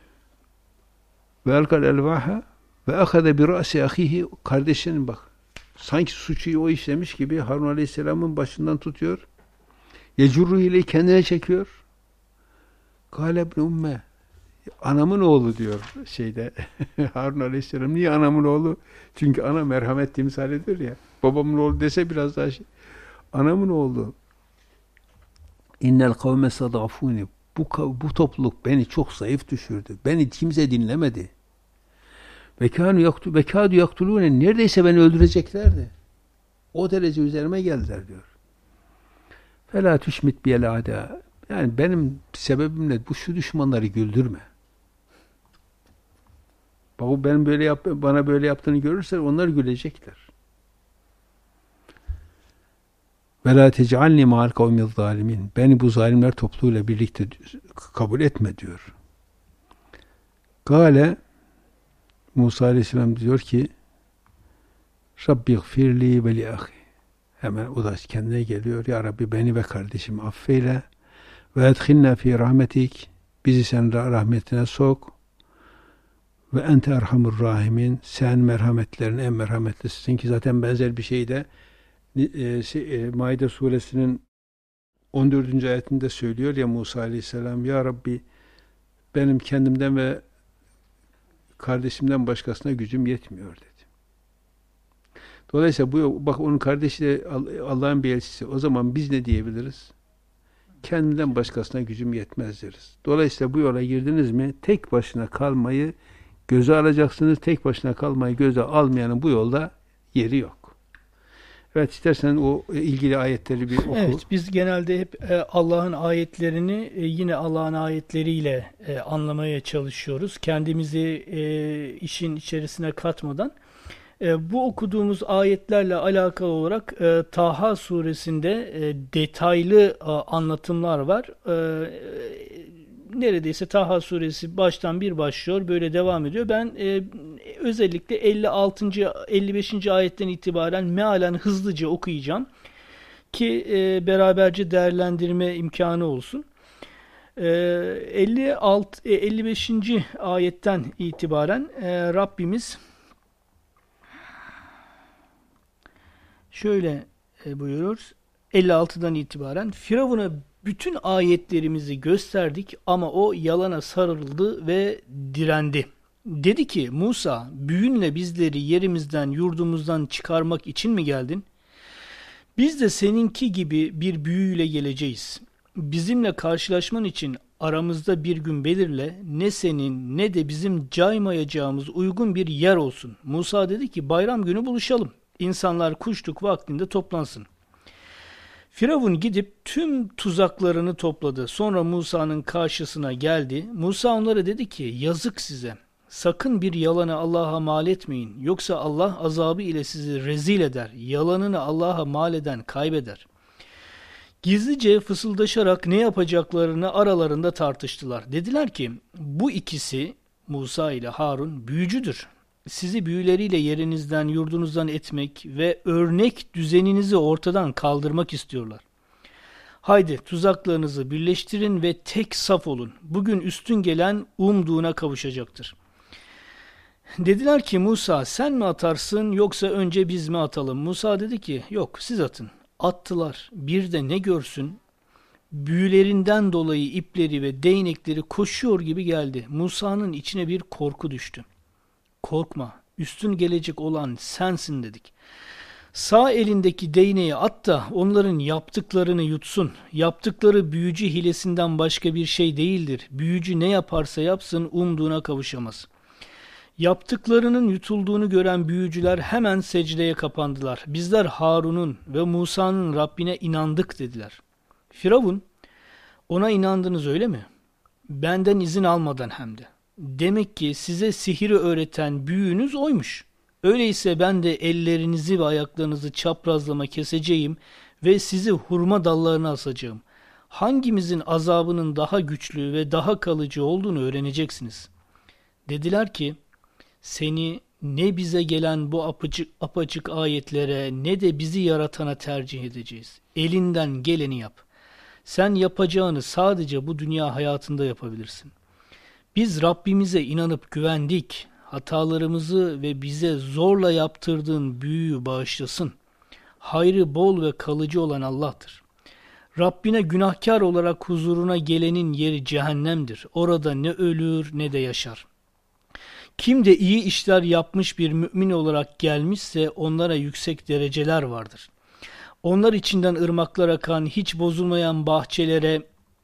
Ve elkal elvaha ve akade bi ra'si ahihi, kardeşinin bak Sanki suçu o işlemiş gibi Harun Aleyhisselam'ın başından tutuyor. Yecurru ile kendine çekiyor. Kâle ibn umme. Anamın oğlu diyor şeyde. Harun Aleyhisselam niye anamın oğlu? Çünkü ana merhamet timsal ediyor ya. Babamın oğlu dese biraz daha şey. Anamın oğlu. İnnel kavme sadafuni. Bu topluluk beni çok zayıf düşürdü. Beni kimse dinlemedi. Ve kâdu yaktulûne. Neredeyse beni öldüreceklerdi. O derece üzerime geldiler diyor. Felâ tüşmit biyel âdâ. Yani benim sebebimle şu düşmanları güldürme. Bak benim bana böyle yaptığını görürse onlar gülecekler. Ve la tec'alni ma'al kavmiz zalimin. Beni bu zalimler topluluğuyla birlikte kabul etme diyor. Gale Musa Aleyhisselam diyor ki Rabbi gfirli ve li ahi. Hemen o da kendine geliyor. Ya Rabbi beni ve kardeşimi affeyle ve edkhilna fi rahmetik. Bizi sen rahmetine sok. Ve ente erhamur rahimin. Sen merhametlerin en merhametlisisin ki zaten benzer bir şey de Maide suresinin 14. ayetinde söylüyor ya Musa Aleyhisselam, Ya Rabbi benim kendimden ve kardeşimden başkasına gücüm yetmiyor dedi. Dolayısıyla bak onun kardeşi de Allah'ın bir elçisi. O zaman biz ne diyebiliriz? Kendimden başkasına gücüm yetmez deriz. Dolayısıyla bu yola girdiniz mi tek başına kalmayı göze alacaksınız. Tek başına kalmayı göze almayanın bu yolda yeri yok. Evet, istersen o ilgili ayetleri bir oku. Evet, biz genelde hep Allah'ın ayetlerini yine Allah'ın ayetleriyle anlamaya çalışıyoruz. Kendimizi işin içerisine katmadan. Bu okuduğumuz ayetlerle alakalı olarak Taha suresinde detaylı anlatımlar var. Neredeyse Taha suresi baştan bir başlıyor, böyle devam ediyor. Ben özellikle 56. 55. ayetten itibaren mealen hızlıca okuyacağım ki beraberce değerlendirme imkanı olsun. 55. ayetten itibaren Rabbimiz şöyle buyurur. 56'dan itibaren Firavun'a bütün ayetlerimizi gösterdik ama o yalana sarıldı ve direndi. Dedi ki Musa, büyünle bizleri yerimizden, yurdumuzdan çıkarmak için mi geldin? Biz de seninki gibi bir büyüyle geleceğiz. Bizimle karşılaşman için aramızda bir gün belirle, ne senin ne de bizim caymayacağımız uygun bir yer olsun. Musa dedi ki bayram günü buluşalım. İnsanlar kuşluk vaktinde toplansın. Firavun gidip tüm tuzaklarını topladı. Sonra Musa'nın karşısına geldi. Musa onlara dedi ki yazık size. Sakın bir yalanı Allah'a mal etmeyin. Yoksa Allah azabı ile sizi rezil eder. Yalanını Allah'a mal eden kaybeder. Gizlice fısıldaşarak ne yapacaklarını aralarında tartıştılar. Dediler ki bu ikisi Musa ile Harun büyücüdür. Sizi büyüleriyle yerinizden, yurdunuzdan etmek ve örnek düzeninizi ortadan kaldırmak istiyorlar. Haydi tuzaklarınızı birleştirin ve tek saf olun. Bugün üstün gelen umduğuna kavuşacaktır. Dediler ki Musa sen mi atarsın yoksa önce biz mi atalım? Musa dedi ki yok siz atın. Attılar. Bir de ne görsün? Büyülerinden dolayı ipleri ve değnekleri koşuyor gibi geldi. Musa'nın içine bir korku düştü. Korkma, üstün gelecek olan sensin dedik. Sağ elindeki değneği at da onların yaptıklarını yutsun. Yaptıkları büyücü hilesinden başka bir şey değildir. Büyücü ne yaparsa yapsın umduğuna kavuşamaz. Yaptıklarının yutulduğunu gören büyücüler hemen secdeye kapandılar. Bizler Harun'un ve Musa'nın Rabbine inandık dediler. Firavun, ona inandınız öyle mi? Benden izin almadan hem de. Demek ki size sihiri öğreten büyüğünüz oymuş. Öyleyse ben de ellerinizi ve ayaklarınızı çaprazlama keseceğim ve sizi hurma dallarına asacağım. Hangimizin azabının daha güçlü ve daha kalıcı olduğunu öğreneceksiniz. Dediler ki, seni ne bize gelen bu apaçık ayetlere ne de bizi yaratana tercih edeceğiz. Elinden geleni yap. Sen yapacağını sadece bu dünya hayatında yapabilirsin. Biz Rabbimize inanıp güvendik. hatalarımızı ve bize zorla yaptırdığın büyüyü bağışlasın. Hayrı bol ve kalıcı olan Allah'tır. Rabbine günahkar olarak huzuruna gelenin yeri cehennemdir. Orada ne ölür ne de yaşar. Kim de iyi işler yapmış bir mümin olarak gelmişse onlara yüksek dereceler vardır. Onlar içinden ırmaklar akan, hiç bozulmayan bahçelere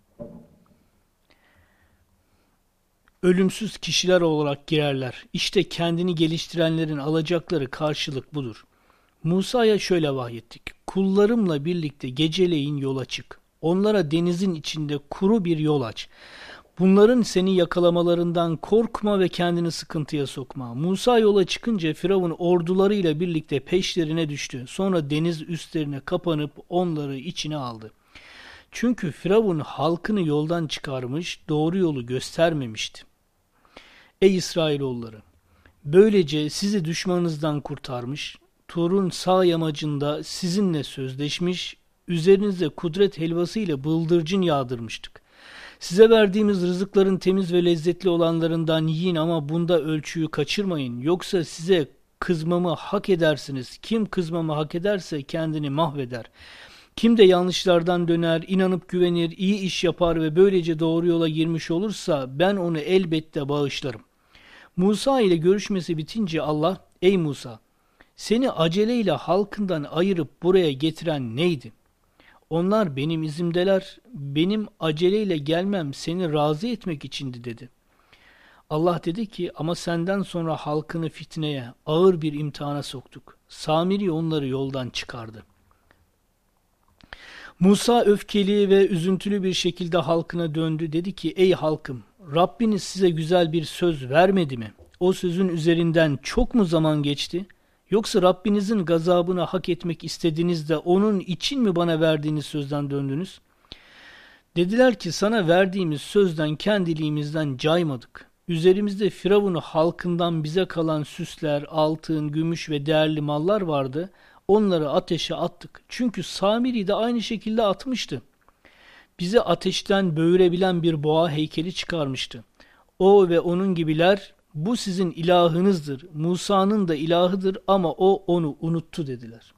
ölümsüz kişiler olarak girerler. İşte kendini geliştirenlerin alacakları karşılık budur. Musa'ya şöyle vahyettik. Kullarımla birlikte geceleyin yola çık. Onlara denizin içinde kuru bir yol aç. Bunların seni yakalamalarından korkma ve kendini sıkıntıya sokma. Musa yola çıkınca Firavun ordularıyla birlikte peşlerine düştü. Sonra deniz üstlerine kapanıp onları içine aldı. Çünkü Firavun halkını yoldan çıkarmış, doğru yolu göstermemişti. Ey İsrailoğulları! Böylece sizi düşmanınızdan kurtarmış, Tur'un sağ yamacında sizinle sözleşmiş, üzerinize kudret helvası ile bıldırcın yağdırmıştık. Size verdiğimiz rızıkların temiz ve lezzetli olanlarından yiyin ama bunda ölçüyü kaçırmayın. Yoksa size kızmamı hak edersiniz. Kim kızmamı hak ederse kendini mahveder. Kim de yanlışlardan döner, inanıp güvenir, iyi iş yapar ve böylece doğru yola girmiş olursa ben onu elbette bağışlarım. Musa ile görüşmesi bitince Allah, ey Musa, seni aceleyle halkından ayırıp buraya getiren neydi? Onlar benim izimdeler, benim aceleyle gelmem seni razı etmek içindi dedi. Allah dedi ki ama senden sonra halkını fitneye, ağır bir imtihana soktuk. Samiri onları yoldan çıkardı. Musa öfkeli ve üzüntülü bir şekilde halkına döndü. Dedi ki ey halkım, Rabbiniz size güzel bir söz vermedi mi? O sözün üzerinden çok mu zaman geçti? Yoksa Rabbinizin gazabını hak etmek istediniz de onun için mi bana verdiğiniz sözden döndünüz? Dediler ki sana verdiğimiz sözden kendiliğimizden caymadık. Üzerimizde Firavun halkından bize kalan süsler, altın, gümüş ve değerli mallar vardı. Onları ateşe attık. Çünkü Samiri de aynı şekilde atmıştı. Bizi ateşten böğürebilen bir boğa heykeli çıkarmıştı. O ve onun gibiler bu sizin ilahınızdır. Musa'nın da ilahıdır ama o onu unuttu dediler.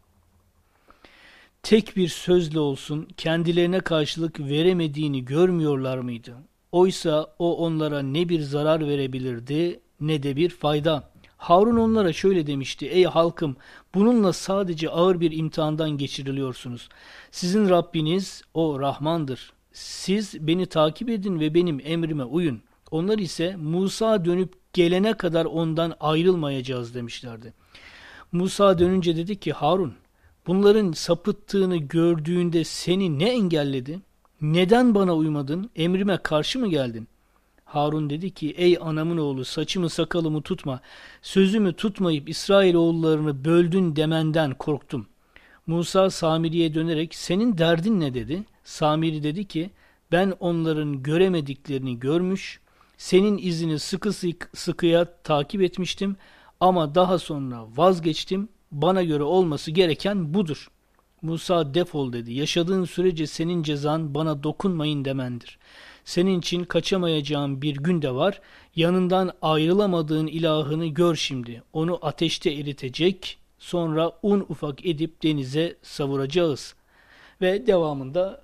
Tek bir sözle olsun kendilerine karşılık veremediğini görmüyorlar mıydı? Oysa o onlara ne bir zarar verebilirdi ne de bir fayda. Harun onlara şöyle demişti. Ey halkım, bununla sadece ağır bir imtihandan geçiriliyorsunuz. Sizin Rabbiniz o Rahmandır. Siz beni takip edin ve benim emrime uyun. Onlar ise Musa dönüp gelene kadar ondan ayrılmayacağız demişlerdi. Musa dönünce dedi ki Harun, bunların sapıttığını gördüğünde seni ne engelledi? Neden bana uymadın? Emrime karşı mı geldin? Harun dedi ki ey anamın oğlu saçımı sakalımı tutma. Sözümü tutmayıp İsrailoğullarını böldün demenden korktum. Musa Samiri'ye dönerek senin derdin ne dedi? Samiri dedi ki ben onların göremediklerini görmüş, senin izini sıkı sıkıya takip etmiştim ama daha sonra vazgeçtim. Bana göre olması gereken budur. Musa defol dedi. Yaşadığın sürece senin cezan bana dokunmayın demendir. Senin için kaçamayacağın bir gün de var. Yanından ayrılamadığın ilahını gör şimdi. Onu ateşte eritecek, sonra un ufak edip denize savuracağız. Ve devamında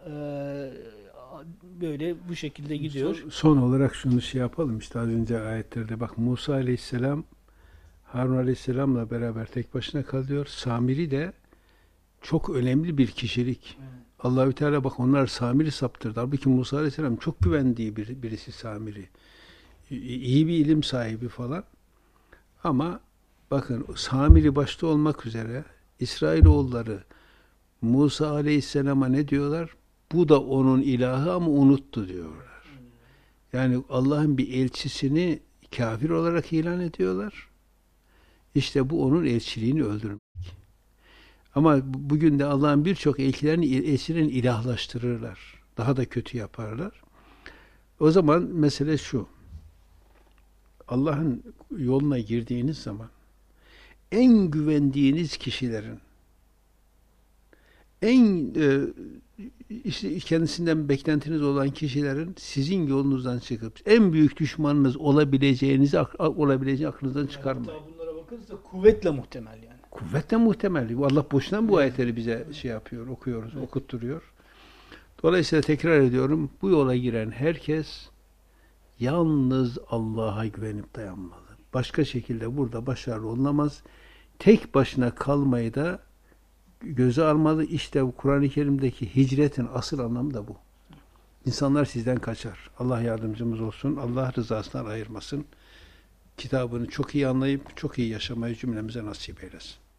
böyle bu şekilde gidiyor. Son olarak şunu yapalım işte az önce ayetlerde bak Musa Aleyhisselam Harun Aleyhisselam'la beraber tek başına kalıyor. Samiri de çok önemli bir kişilik. Evet. Allahü Teala bak onlar Samiri saptırdı. Halbuki Musa Aleyhisselam çok güvendiği birisi Samiri. İyi bir ilim sahibi falan. Ama bakın Samiri başta olmak üzere İsrailoğulları Musa Aleyhisselam'a ne diyorlar? Bu da onun ilahı ama unuttu diyorlar. Yani Allah'ın bir elçisini kafir olarak ilan ediyorlar. İşte bu onun elçiliğini öldürmek. Ama bugün de Allah'ın birçok elçilerini ilahlaştırırlar. Daha da kötü yaparlar. O zaman mesele şu. Allah'ın yoluna girdiğiniz zaman en güvendiğiniz kişilerin, en işte kendisinden beklentiniz olan kişilerin sizin yolunuzdan çıkıp en büyük düşmanınız olabileceğini aklınızdan çıkarmayın. Hatta bunlara bakırsa kuvvetle muhtemel yani. Kuvvetle muhtemel. Allah boşuna bu ayetleri bize şey yapıyor, okuyoruz, okutturuyor. Dolayısıyla tekrar ediyorum, bu yola giren herkes yalnız Allah'a güvenip dayanmalı. Başka şekilde burada başarılı olunamaz. Tek başına kalmayı da göze almalı. İşte Kur'an-ı Kerim'deki hicretin asıl anlamı da bu. İnsanlar sizden kaçar. Allah yardımcımız olsun. Allah rızasından ayırmasın. Kitabını çok iyi anlayıp çok iyi yaşamayı cümlemize nasip eylesin.